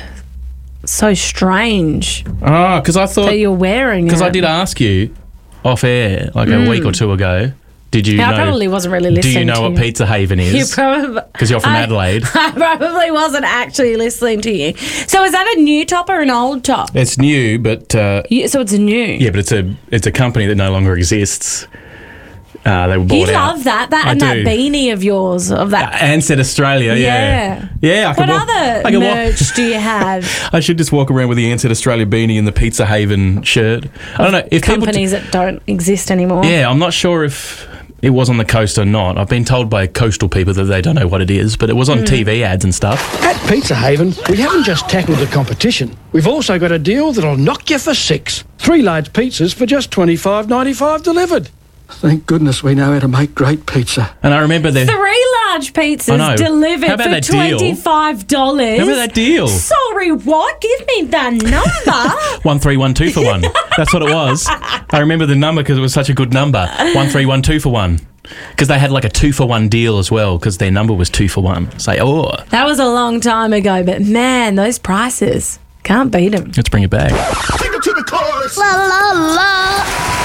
so strange
Oh, because I thought...
that you're wearing it.
Because I did ask you off air like a week or two ago. Did you
I
know?
probably wasn't really listening.
Do you know
to
what
you.
Pizza Haven
You
is?
probably
Because you're from Adelaide.
I probably wasn't actually listening to you. So is that a new top or an old top?
It's new, but
So it's a new.
yeah, but it's a company that no longer exists. They were bought
You
out.
love that
I
and that
do.
beanie of yours of that.
Ansett Australia, yeah. Yeah, I
What
could walk,
other
I could walk-
merch do you have?
I should just walk around with the Ansett Australia beanie and the Pizza Haven shirt. I don't know if
Companies that don't exist anymore.
Yeah, I'm not sure if it was on the coast or not. I've been told by coastal people that they don't know what it is, but it was on TV ads and stuff.
At Pizza Haven, we haven't just tackled the competition. We've also got a deal that'll knock you for 6. 3 large pizzas for just $25.95 delivered. Thank goodness we know how to make great pizza.
And I remember
3 large
I know.
pizzas delivered
How about
for
that deal?
$25.
How about that deal?
Sorry, what? Give me the number.
1312 for one. That's what it was. I remember the number because it was such a good number. 1312 for one. Because they had like a 2-for-1 deal as well because their number was 2 for 1. Say,
That was a long time ago, but man, those prices, can't beat them.
let's bring it back.
Take it to the chorus.
La la la.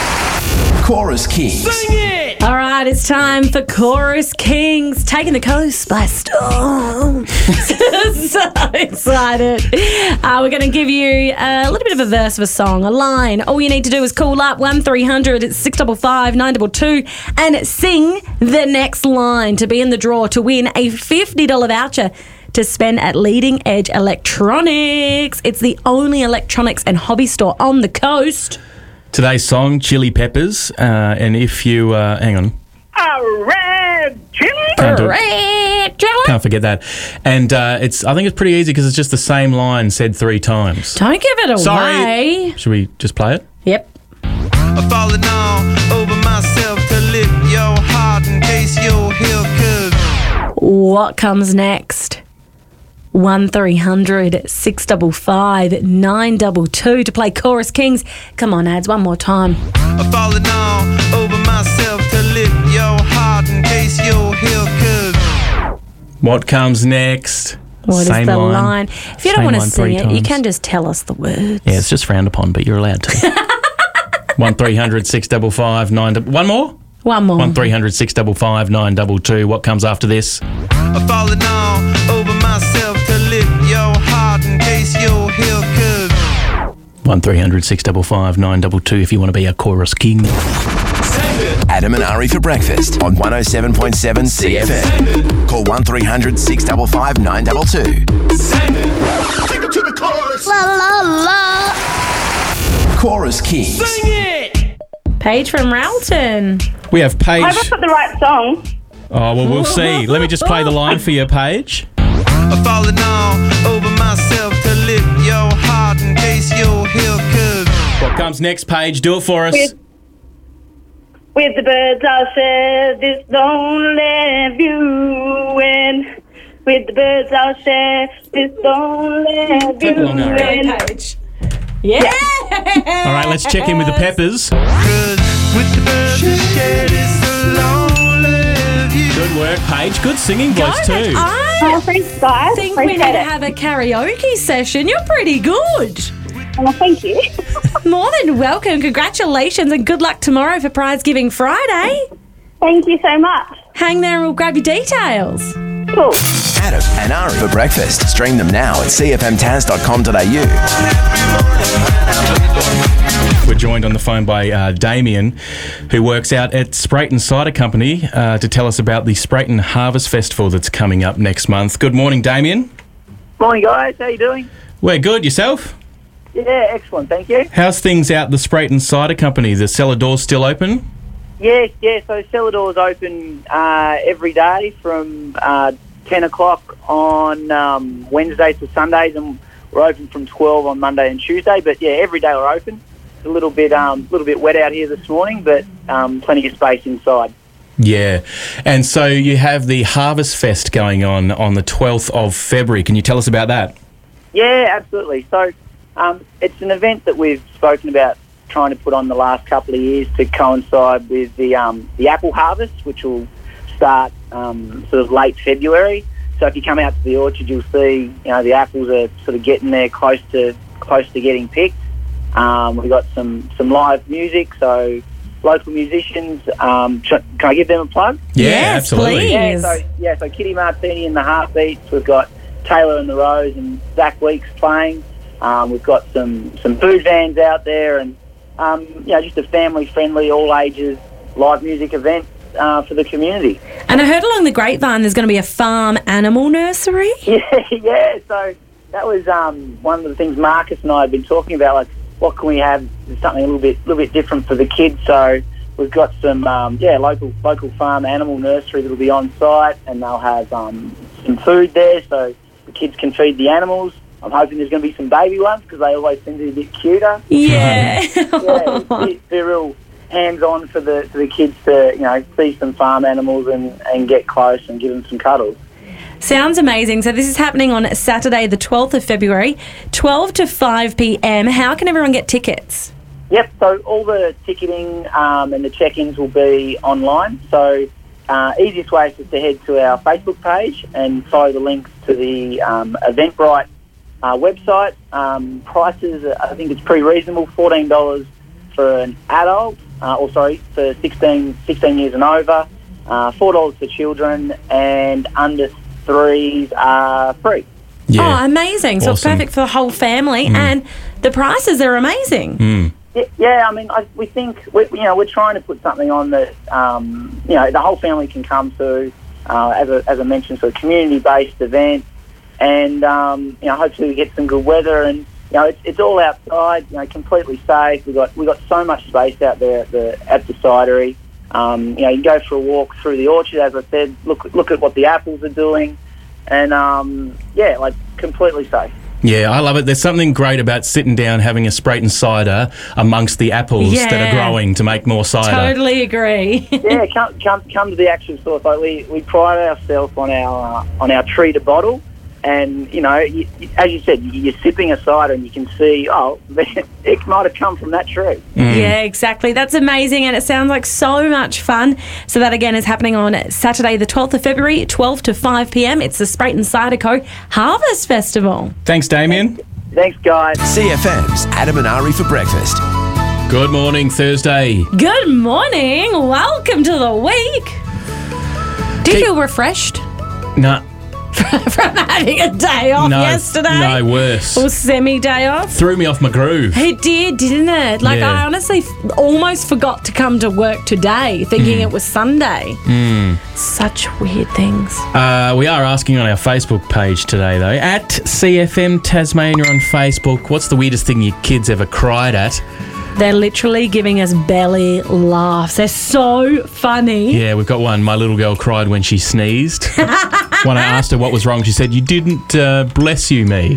Chorus Kings.
All right, it's time for Chorus Kings, taking the coast by storm. So excited. We're going to give you a little bit of a verse of a song, a line. All you need to do is call up 1300 655 922 and sing the next line to be in the draw to win a $50 voucher to spend at Leading Edge Electronics. It's the only electronics and hobby store on the coast.
Today's song, Chili Peppers. And if you... hang on.
A red chili.
Can't do it.
Red chili.
Can't forget that. And I think it's pretty easy because it's just the same line said 3 times.
Don't give it away.
Sorry. Should we just play it?
Yep.
I'm falling all over myself to lift your heart in case you're here, 'cause
What comes next? 1300 655 922 to play Chorus Kings. Come on, ads, one more time.
I'm falling all over myself to lift your heart in case you're here, 'cause
What comes next?
What is
Same
the line? If you don't
Same
want to
line
sing
3
it, you
times.
can just tell us the words.
Yeah, it's just frowned upon, but you're allowed to. 1300 655 922. One more?
One more.
1300 655 922. What comes after this?
I'm falling all over myself to lift your heart in case you're here, 'cause
1300 655 922 if you want to be a Chorus King.
Adam and Ari for breakfast on 107.7 CFM. Call 1300 655 922. Take it to the chorus.
La la la.
Chorus Kings.
Paige from Ralton.
We have Paige.
I hope I put the right song.
Oh, well, we'll see. Let me just play the line for you, Paige.
I'm falling all over myself to lift your heart in case you're here, 'cause
What comes next, Paige? Do it for us.
With the birds I'll share this lonely view, and with the birds I'll share this lonely view.
Along, Ari.
and-
Yeah.
All right, let's check in with the Peppers.
with the birds we share this lonely view.
Good work, Paige. Good singing
Go,
voice,
Paige.
too.
I
thanks, guys.
think we need
Appreciate
to
it.
have a karaoke session. You're pretty good.
Well, thank you.
More than welcome. Congratulations and good luck tomorrow for Prize Giving Friday.
Thank you so much.
Hang there and we'll grab your details.
Cool.
Adam and Ari for breakfast. Stream them now at cfmtaz.com.au.
We're joined on the phone by Damien, who works out at Sprayton Cider Company to tell us about the Sprayton Harvest Festival that's coming up next month. Good morning, Damien.
Morning, guys. How you doing?
We're good. Yourself?
Yeah, excellent. Thank you.
How's things out at the Sprayton Cider Company? The cellar doors still open?
Yeah. So cellar doors open every day from 10 o'clock on Wednesdays to Sundays, and we're open from 12 on Monday and Tuesday. But yeah, every day we're open. It's a little bit wet out here this morning, but plenty of space inside.
Yeah. And so you have the Harvest Fest going on the 12th of February. Can you tell us about that?
Yeah, absolutely. So it's an event that we've spoken about trying to put on the last couple of years to coincide with the apple harvest, which will start sort of late February. So if you come out to the orchard, you'll see the apples are sort of getting there, close to getting picked. We've got some live music, so local musicians. Can I give them a plug?
Yeah, absolutely.
Please.
So Kitty Martini and the Heartbeats. We've got Taylor and the Rose and Zach Weeks playing. We've got some food vans out there, and just a family-friendly, all-ages live music event for the community.
And I heard along the grapevine there's going to be a farm animal nursery.
Yeah. So that was one of the things Marcus and I had been talking about. Like, what can we have? Something a little bit different for the kids. So we've got some local farm animal nursery that'll be on site, and they'll have some food there, so the kids can feed the animals. I'm hoping there's going to be some baby ones because they always seem to be a bit cuter.
Yeah.
They're real hands-on for the kids to see some farm animals and get close and give them some cuddles.
Sounds amazing. So this is happening on Saturday, the 12th of February, 12 to 5 p.m. How can everyone get tickets?
Yep, so all the ticketing and the check-ins will be online. So easiest way is just to head to our Facebook page and follow the links to the Eventbrite website. Prices, I think it's pretty reasonable, $14 for an adult, for 16 years and over, $4 for children, and under 3s are free.
Yeah.
Oh, amazing. So
Awesome.
it's perfect for the whole family, and the prices are amazing.
Yeah, I mean, we think we're trying to put something on that the whole family can come to. As I mentioned, so a community-based event, and hopefully we get some good weather, and it's all outside, completely safe. We got so much space out there at the cidery. You can go for a walk through the orchard, as I said. Look at what the apples are doing, and completely safe.
Yeah, I love it. There's something great about sitting down having a Sprayton cider amongst the apples that are growing to make more cider.
Totally agree.
Yeah, come to the actual source. Like we pride ourselves on our tree to bottle, and as you said, you're sipping a cider and you can see, it might have come from that tree.
Yeah, exactly. That's amazing, and it sounds like so much fun. So that again is happening on Saturday, the 12th of February, 12 to 5 p.m. It's the Sprayton Cider Co. Harvest Festival.
Thanks, Damien.
Thanks, guys.
CFM's Adam and Ari for breakfast.
Good morning, Thursday.
Good morning. Welcome to the week. Do you feel refreshed
No.
from having a day off yesterday?
No, worse.
Or semi-day off?
Threw me off my groove.
It did, didn't it? Like,
Yeah.
I honestly almost forgot to come to work today, thinking it was Sunday. Such weird things.
We are asking on our Facebook page today, though, at CFM Tasmania on Facebook, what's the weirdest thing your kids ever cried at?
They're literally giving us belly laughs. They're so funny.
Yeah, we've got one. My little girl cried when she sneezed. When I asked her what was wrong, she said, "You didn't bless you me."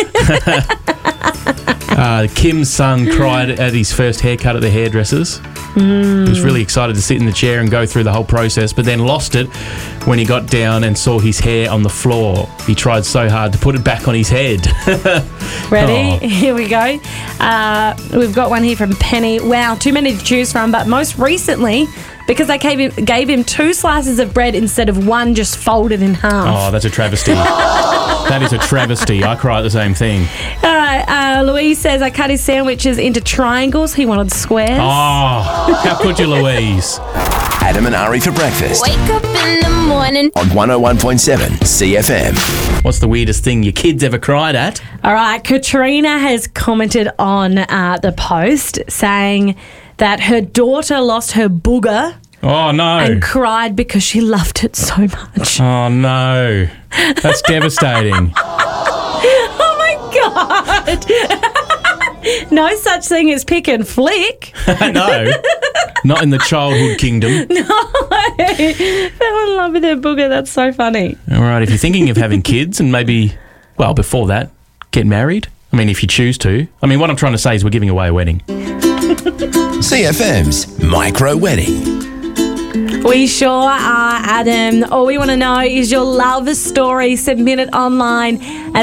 Kim's son cried at his first haircut at the hairdressers. He was really excited to sit in the chair and go through the whole process, but then lost it when he got down and saw his hair on the floor. He tried so hard to put it back on his head.
Ready?
Oh.
Here we go. We've got one here from Penny. Wow, too many to choose from, but most recently, because they gave him 2 slices of bread instead of one just folded in half.
Oh, that's a travesty. That is a travesty. I cry at the same thing.
Louise says, I cut his sandwiches into triangles. He wanted squares.
Oh, how could you, Louise?
Adam and Ari for breakfast
Wake up in the morning.
on 101.7 CFM.
What's the weirdest thing your kids ever cried at?
All right, Katrina has commented on the post saying that her daughter lost her booger
Oh, no.
and cried because she loved it so much.
Oh, no. That's devastating.
Oh, my God. No such thing as pick and flick.
No. Not in the childhood kingdom.
No. Fell in love with her booger. That's so funny.
All right, if you're thinking of having kids and maybe, well, before that, get married. I mean, if you choose to. I mean, what I'm trying to say is we're giving away a wedding.
CFM's Micro Wedding.
We sure are, Adam. All we want to know is your love story. Submit it online at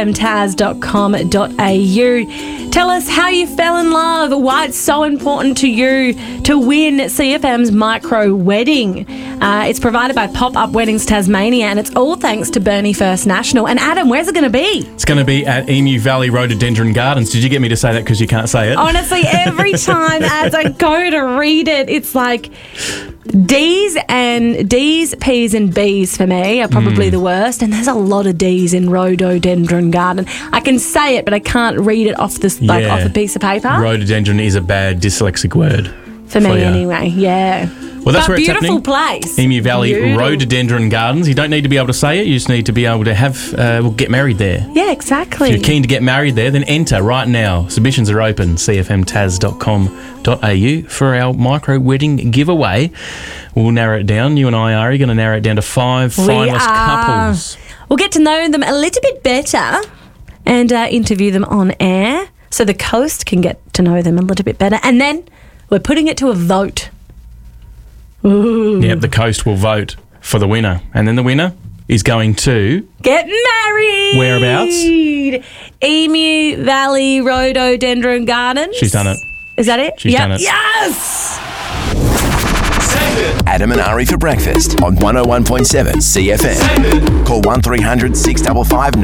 cfmtaz.com.au. Tell us how you fell in love, why it's so important to you to win CFM's Micro Wedding. It's provided by Pop-Up Weddings Tasmania, and it's all thanks to Burnie First National. And Adam, where's it going to be?
It's going to be at Emu Valley Rhododendron Gardens. Did you get me to say that because you can't say it?
Honestly, every time as I go to read it, it's like D's, P's and B's for me are probably the worst. And there's a lot of D's in Rhododendron Garden. I can say it, but I can't read it off the off a piece of paper.
Rhododendron is a bad dyslexic word.
For me, anyway, yeah.
Well, that's
but
where it's
beautiful
happening.
Place.
Emu Valley
Beautiful.
Rhododendron Gardens. You don't need to be able to say it. You just need to be able to have, get married there.
Yeah, exactly.
If you're keen to get married there, then enter right now. Submissions are open, cfmtaz.com.au for our micro wedding giveaway. We'll narrow it down. You and I are going to narrow it down to 5 finalist couples.
We'll get to know them a little bit better and interview them on air so the coast can get to know them a little bit better. And then we're putting it to a vote. Ooh.
Yep, the coast will vote for the winner. And then the winner is going to
get married.
Whereabouts?
Emu Valley Rhododendron Gardens.
She's done it.
Is that it?
She's done it.
Yes!
Adam and Ari for breakfast on 101.7 CFM. Call 1300 655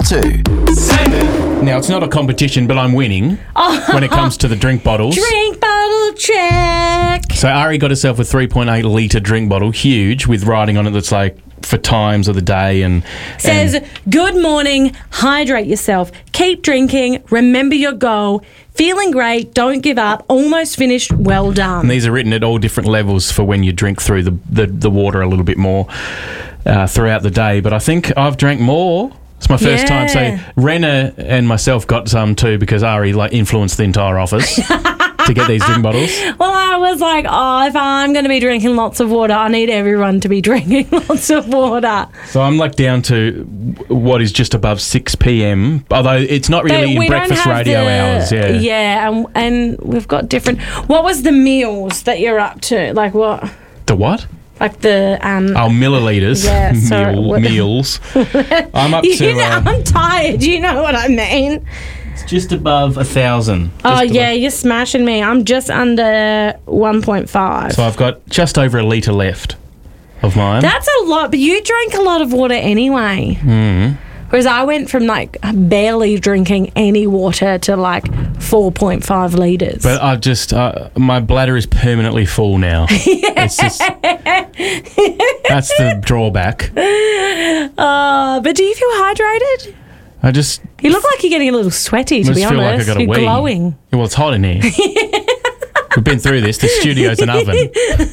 922.
Now, it's not a competition, but I'm winning when it comes to the drink bottles.
Drink bottle check.
So Ari got herself a 3.8 litre drink bottle, huge, with writing on it that's like for times of the day. And
says, good morning, hydrate yourself, keep drinking, remember your goal, feeling great, don't give up, almost finished, well done.
And these are written at all different levels for when you drink through the water a little bit more throughout the day. But I think I've drank more. It's my first time. So Renna and myself got some too because Ari influenced the entire office to get these drink bottles.
Well, I was like, if I'm going to be drinking lots of water, I need everyone to be drinking lots of water.
So I'm down to what is just above 6 p.m, although it's not really in breakfast radio hours.
Yeah, and we've got different... What was the meals that you're up to? Like what?
The what?
Like the...
milliliters.
Yeah, sorry.
Meals. I'm up to...
I'm tired. You know what I mean?
It's just above 1,000.
You're smashing me. I'm just under 1.5.
So I've got just over a litre left of mine.
That's a lot, but you drank a lot of water anyway. Whereas I went from barely drinking any water to 4.5 litres.
But I've just, my bladder is permanently full now. It's just, that's the drawback.
But do you feel hydrated? You look like you're getting a little sweaty, to be honest.
I feel like I got a
you're
wee.
glowing.
Well, it's hot in here. We've been through this. The studio's an oven.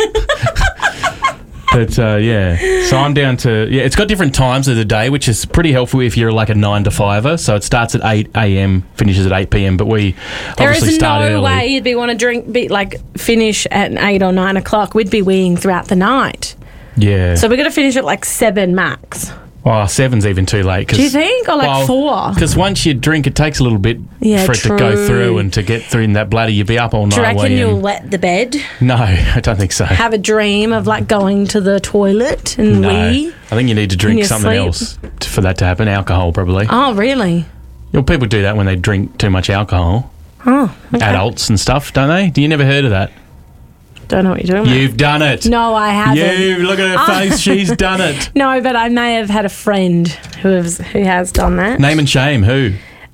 But, so I'm down to... Yeah, it's got different times of the day, which is pretty helpful if you're like a 9 to 5er. So it starts at 8 a.m, finishes at 8 p.m, but we obviously start early.
There is no way you'd want to finish at 8 or 9 o'clock. We'd be weeing throughout the night.
Yeah.
So we're going to finish at 7 max.
Oh, 7's even too late.
Do you think? Or 4?
Because once you drink, it takes a little bit for it to go through and to get through in that bladder. You'll be up all night.
Do you reckon you'll wet the bed?
No, I don't think so.
Have a dream of going to the toilet and wee?
I think you need to drink something else for that to happen. Alcohol, probably.
Oh, really?
Well, people do that when they drink too much alcohol.
Oh, okay.
Adults and stuff, don't they? You never heard of that?
Don't know what you're talking about.
You've done it.
No, I haven't.
Look at her face. She's done it.
No, but I may have had a friend who has done that.
Name and shame. Who?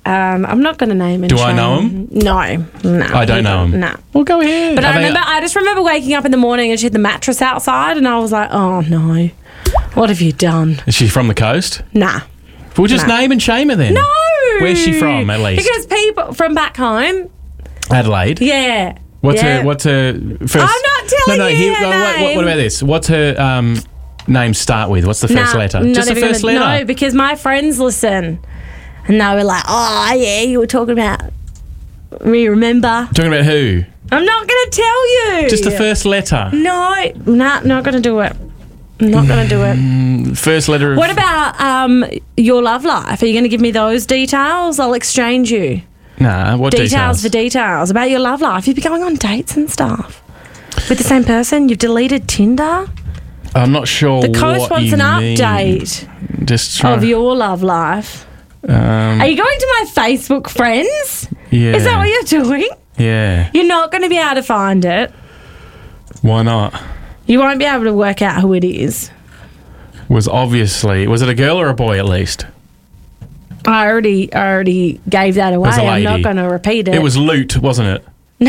I'm not going to name him.
Do I know him?
No.
I don't know him.
No.
Well, go ahead.
But I just remember waking up in the morning and she had the mattress outside and I was like, oh no, what have you done?
Is she from the coast?
Nah.
We'll just name and shame her then.
No.
Where's she from, at least?
Because people from back home.
Adelaide?
Yeah.
What's her first...
I'm not telling you her name.
What about this? What's her name start with? What's the first letter? Just the first letter?
No, because my friends listen. And they were like, oh, yeah, you were talking about... Me, remember?
Talking about who?
I'm not going to tell you.
Just the first letter?
No, not going to do it. I'm not going to do it.
First letter of...
What about your love life? Are you going to give me those details? I'll exchange you.
Nah, what details?
For details about your love life. You've been going on dates and stuff with the same person. You've deleted Tinder.
I'm not sure
the Coast wants an
mean.
Update
Just
of your love life. Are you going to my Facebook friends?
Yeah.
Is that what you're doing?
Yeah.
You're not going to be able to find it.
Why not?
You won't be able to work out who it is.
Was it a girl or a boy at least?
I already gave that away. I'm not going to repeat it.
It was Loot, wasn't it?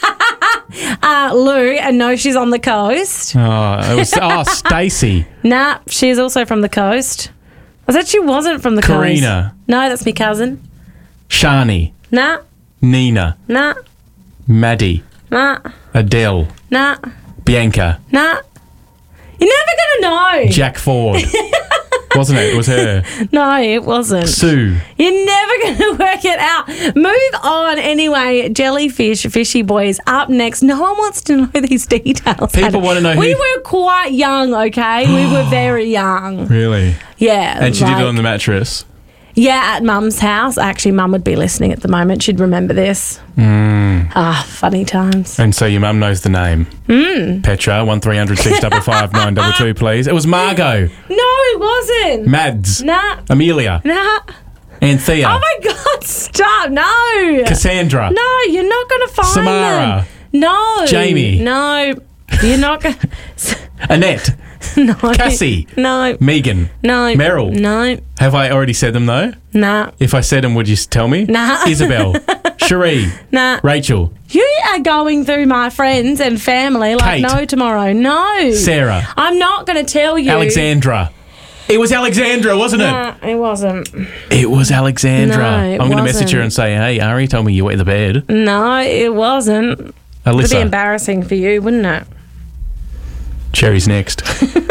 Lou, and no, she's on the coast.
It was Stacey.
Nah, she's also from the coast. I said she wasn't from the coast.
Karina.
No, that's my cousin.
Shani.
Nah.
Nina.
Nah.
Maddie.
Nah.
Adele.
Nah.
Bianca.
Nah. You're never going to know.
Jack Ford. Wasn't it? It was her.
No, it wasn't.
Sue.
You're never going to work it out. Move on anyway. Jellyfish, Fishy Boy is up next. No one wants to know these details.
People want to know
We were quite young, okay? We were very young.
Really?
Yeah.
And she did it on the mattress?
Yeah, at Mum's house. Actually, Mum would be listening at the moment. She'd remember this. Funny times.
And so your mum knows the name. Petra, 1300 655 922, please. It was Margot.
No, it wasn't.
Mads.
Nah.
Amelia.
Nah.
Anthea.
Oh my God, stop. No.
Cassandra.
No, you're not going to find
Samara.
them. No.
Jamie.
No. You're not going to...
Annette.
No.
Cassie.
No.
Megan.
No.
Meryl.
No.
Have I already said them though?
Nah.
If I said them, would you tell me?
Nah.
Isabel. Cherie.
Nah.
Rachel.
You are going through my friends and family like
Kate.
no tomorrow. No.
Sarah.
I'm not going to tell you.
Alexandra. It was Alexandra, wasn't it?
Nah, it wasn't.
It was Alexandra.
No, it
I'm going to
wasn't.
message her and say, hey, Ari told me you wet the bed.
No, it wasn't.
Alyssa.
It'd be embarrassing for you, wouldn't it?
Cherry's next.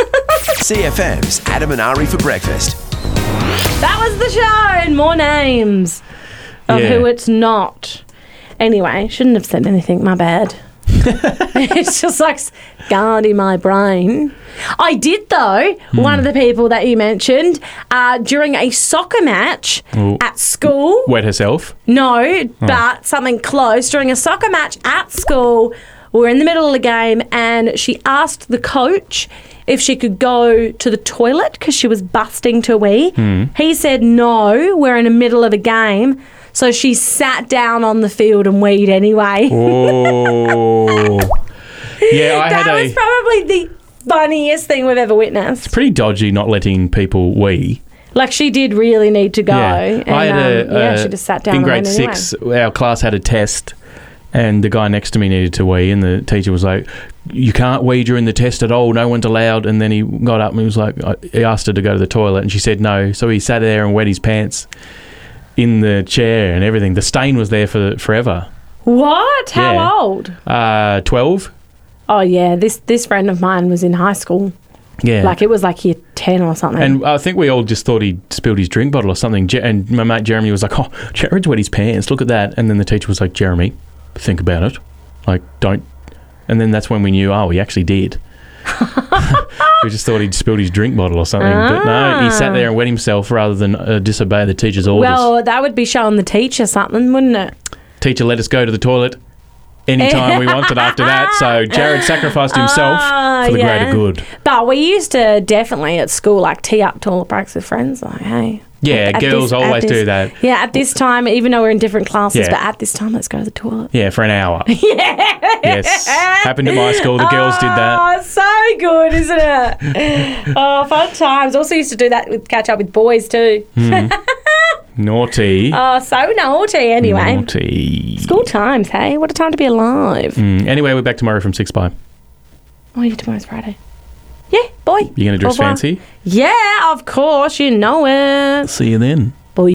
CFM's Adam and Ari for breakfast.
That was the show and more names of who it's not. Anyway, shouldn't have said anything, my bad. It's just like guarding my brain. I did though, one of the people that you mentioned, during a soccer match at school.
Wet herself?
No, but something close. During a soccer match at school, we were in the middle of the game and she asked the coach if she could go to the toilet because she was busting to wee. He said no, we're in the middle of a game. So she sat down on the field and weed anyway.
Oh. Yeah,
that was probably the funniest thing we've ever witnessed.
It's pretty dodgy not letting people wee.
Like she did really need to go.
Yeah.
And,
I had
she just sat down
in
and
grade
went
6, our class had a test and the guy next to me needed to wee and the teacher was like, you can't wee during the test at all, no one's allowed. And then he got up and he was like, he asked her to go to the toilet and she said no. So he sat there and wet his pants in the chair and everything. The stain was there for forever.
What? How old?
12.
Oh yeah, this friend of mine was in high school.
Yeah.
Like it was like year 10 or something.
And I think we all just thought he'd spilled his drink bottle or something. And my mate Jeremy was like, oh, Jared's wet his pants, look at that. And then the teacher was like, Jeremy, think about it. Like, don't. And then that's when we knew, oh, he actually did. We just thought he'd spilled his drink bottle or something. But no, he sat there and wet himself rather than disobey the teacher's orders.
Well, that would be showing the teacher something, wouldn't it?
Teacher let us go to the toilet anytime we wanted after that. So Jared sacrificed himself for the greater good.
But we used to definitely at school like tee up toilet breaks with friends. Like, hey.
Yeah, girls always do that.
Yeah, at this time, even though we're in different classes,
Yeah.
but at this time, let's go to the toilet.
Yeah, for an hour.
Yeah.
Yes. Happened at my school. The girls did that.
Oh, so good, isn't it? Oh, fun times. Also used to do that with catch up with boys too.
Naughty.
Oh, so naughty. Anyway.
Naughty.
School times, hey? What a time to be alive.
Anyway, we're back tomorrow from 6 by.
Oh, yeah, tomorrow's Friday. Yeah, boy.
You going to dress fancy?
Yeah, of course. You know it.
See you then.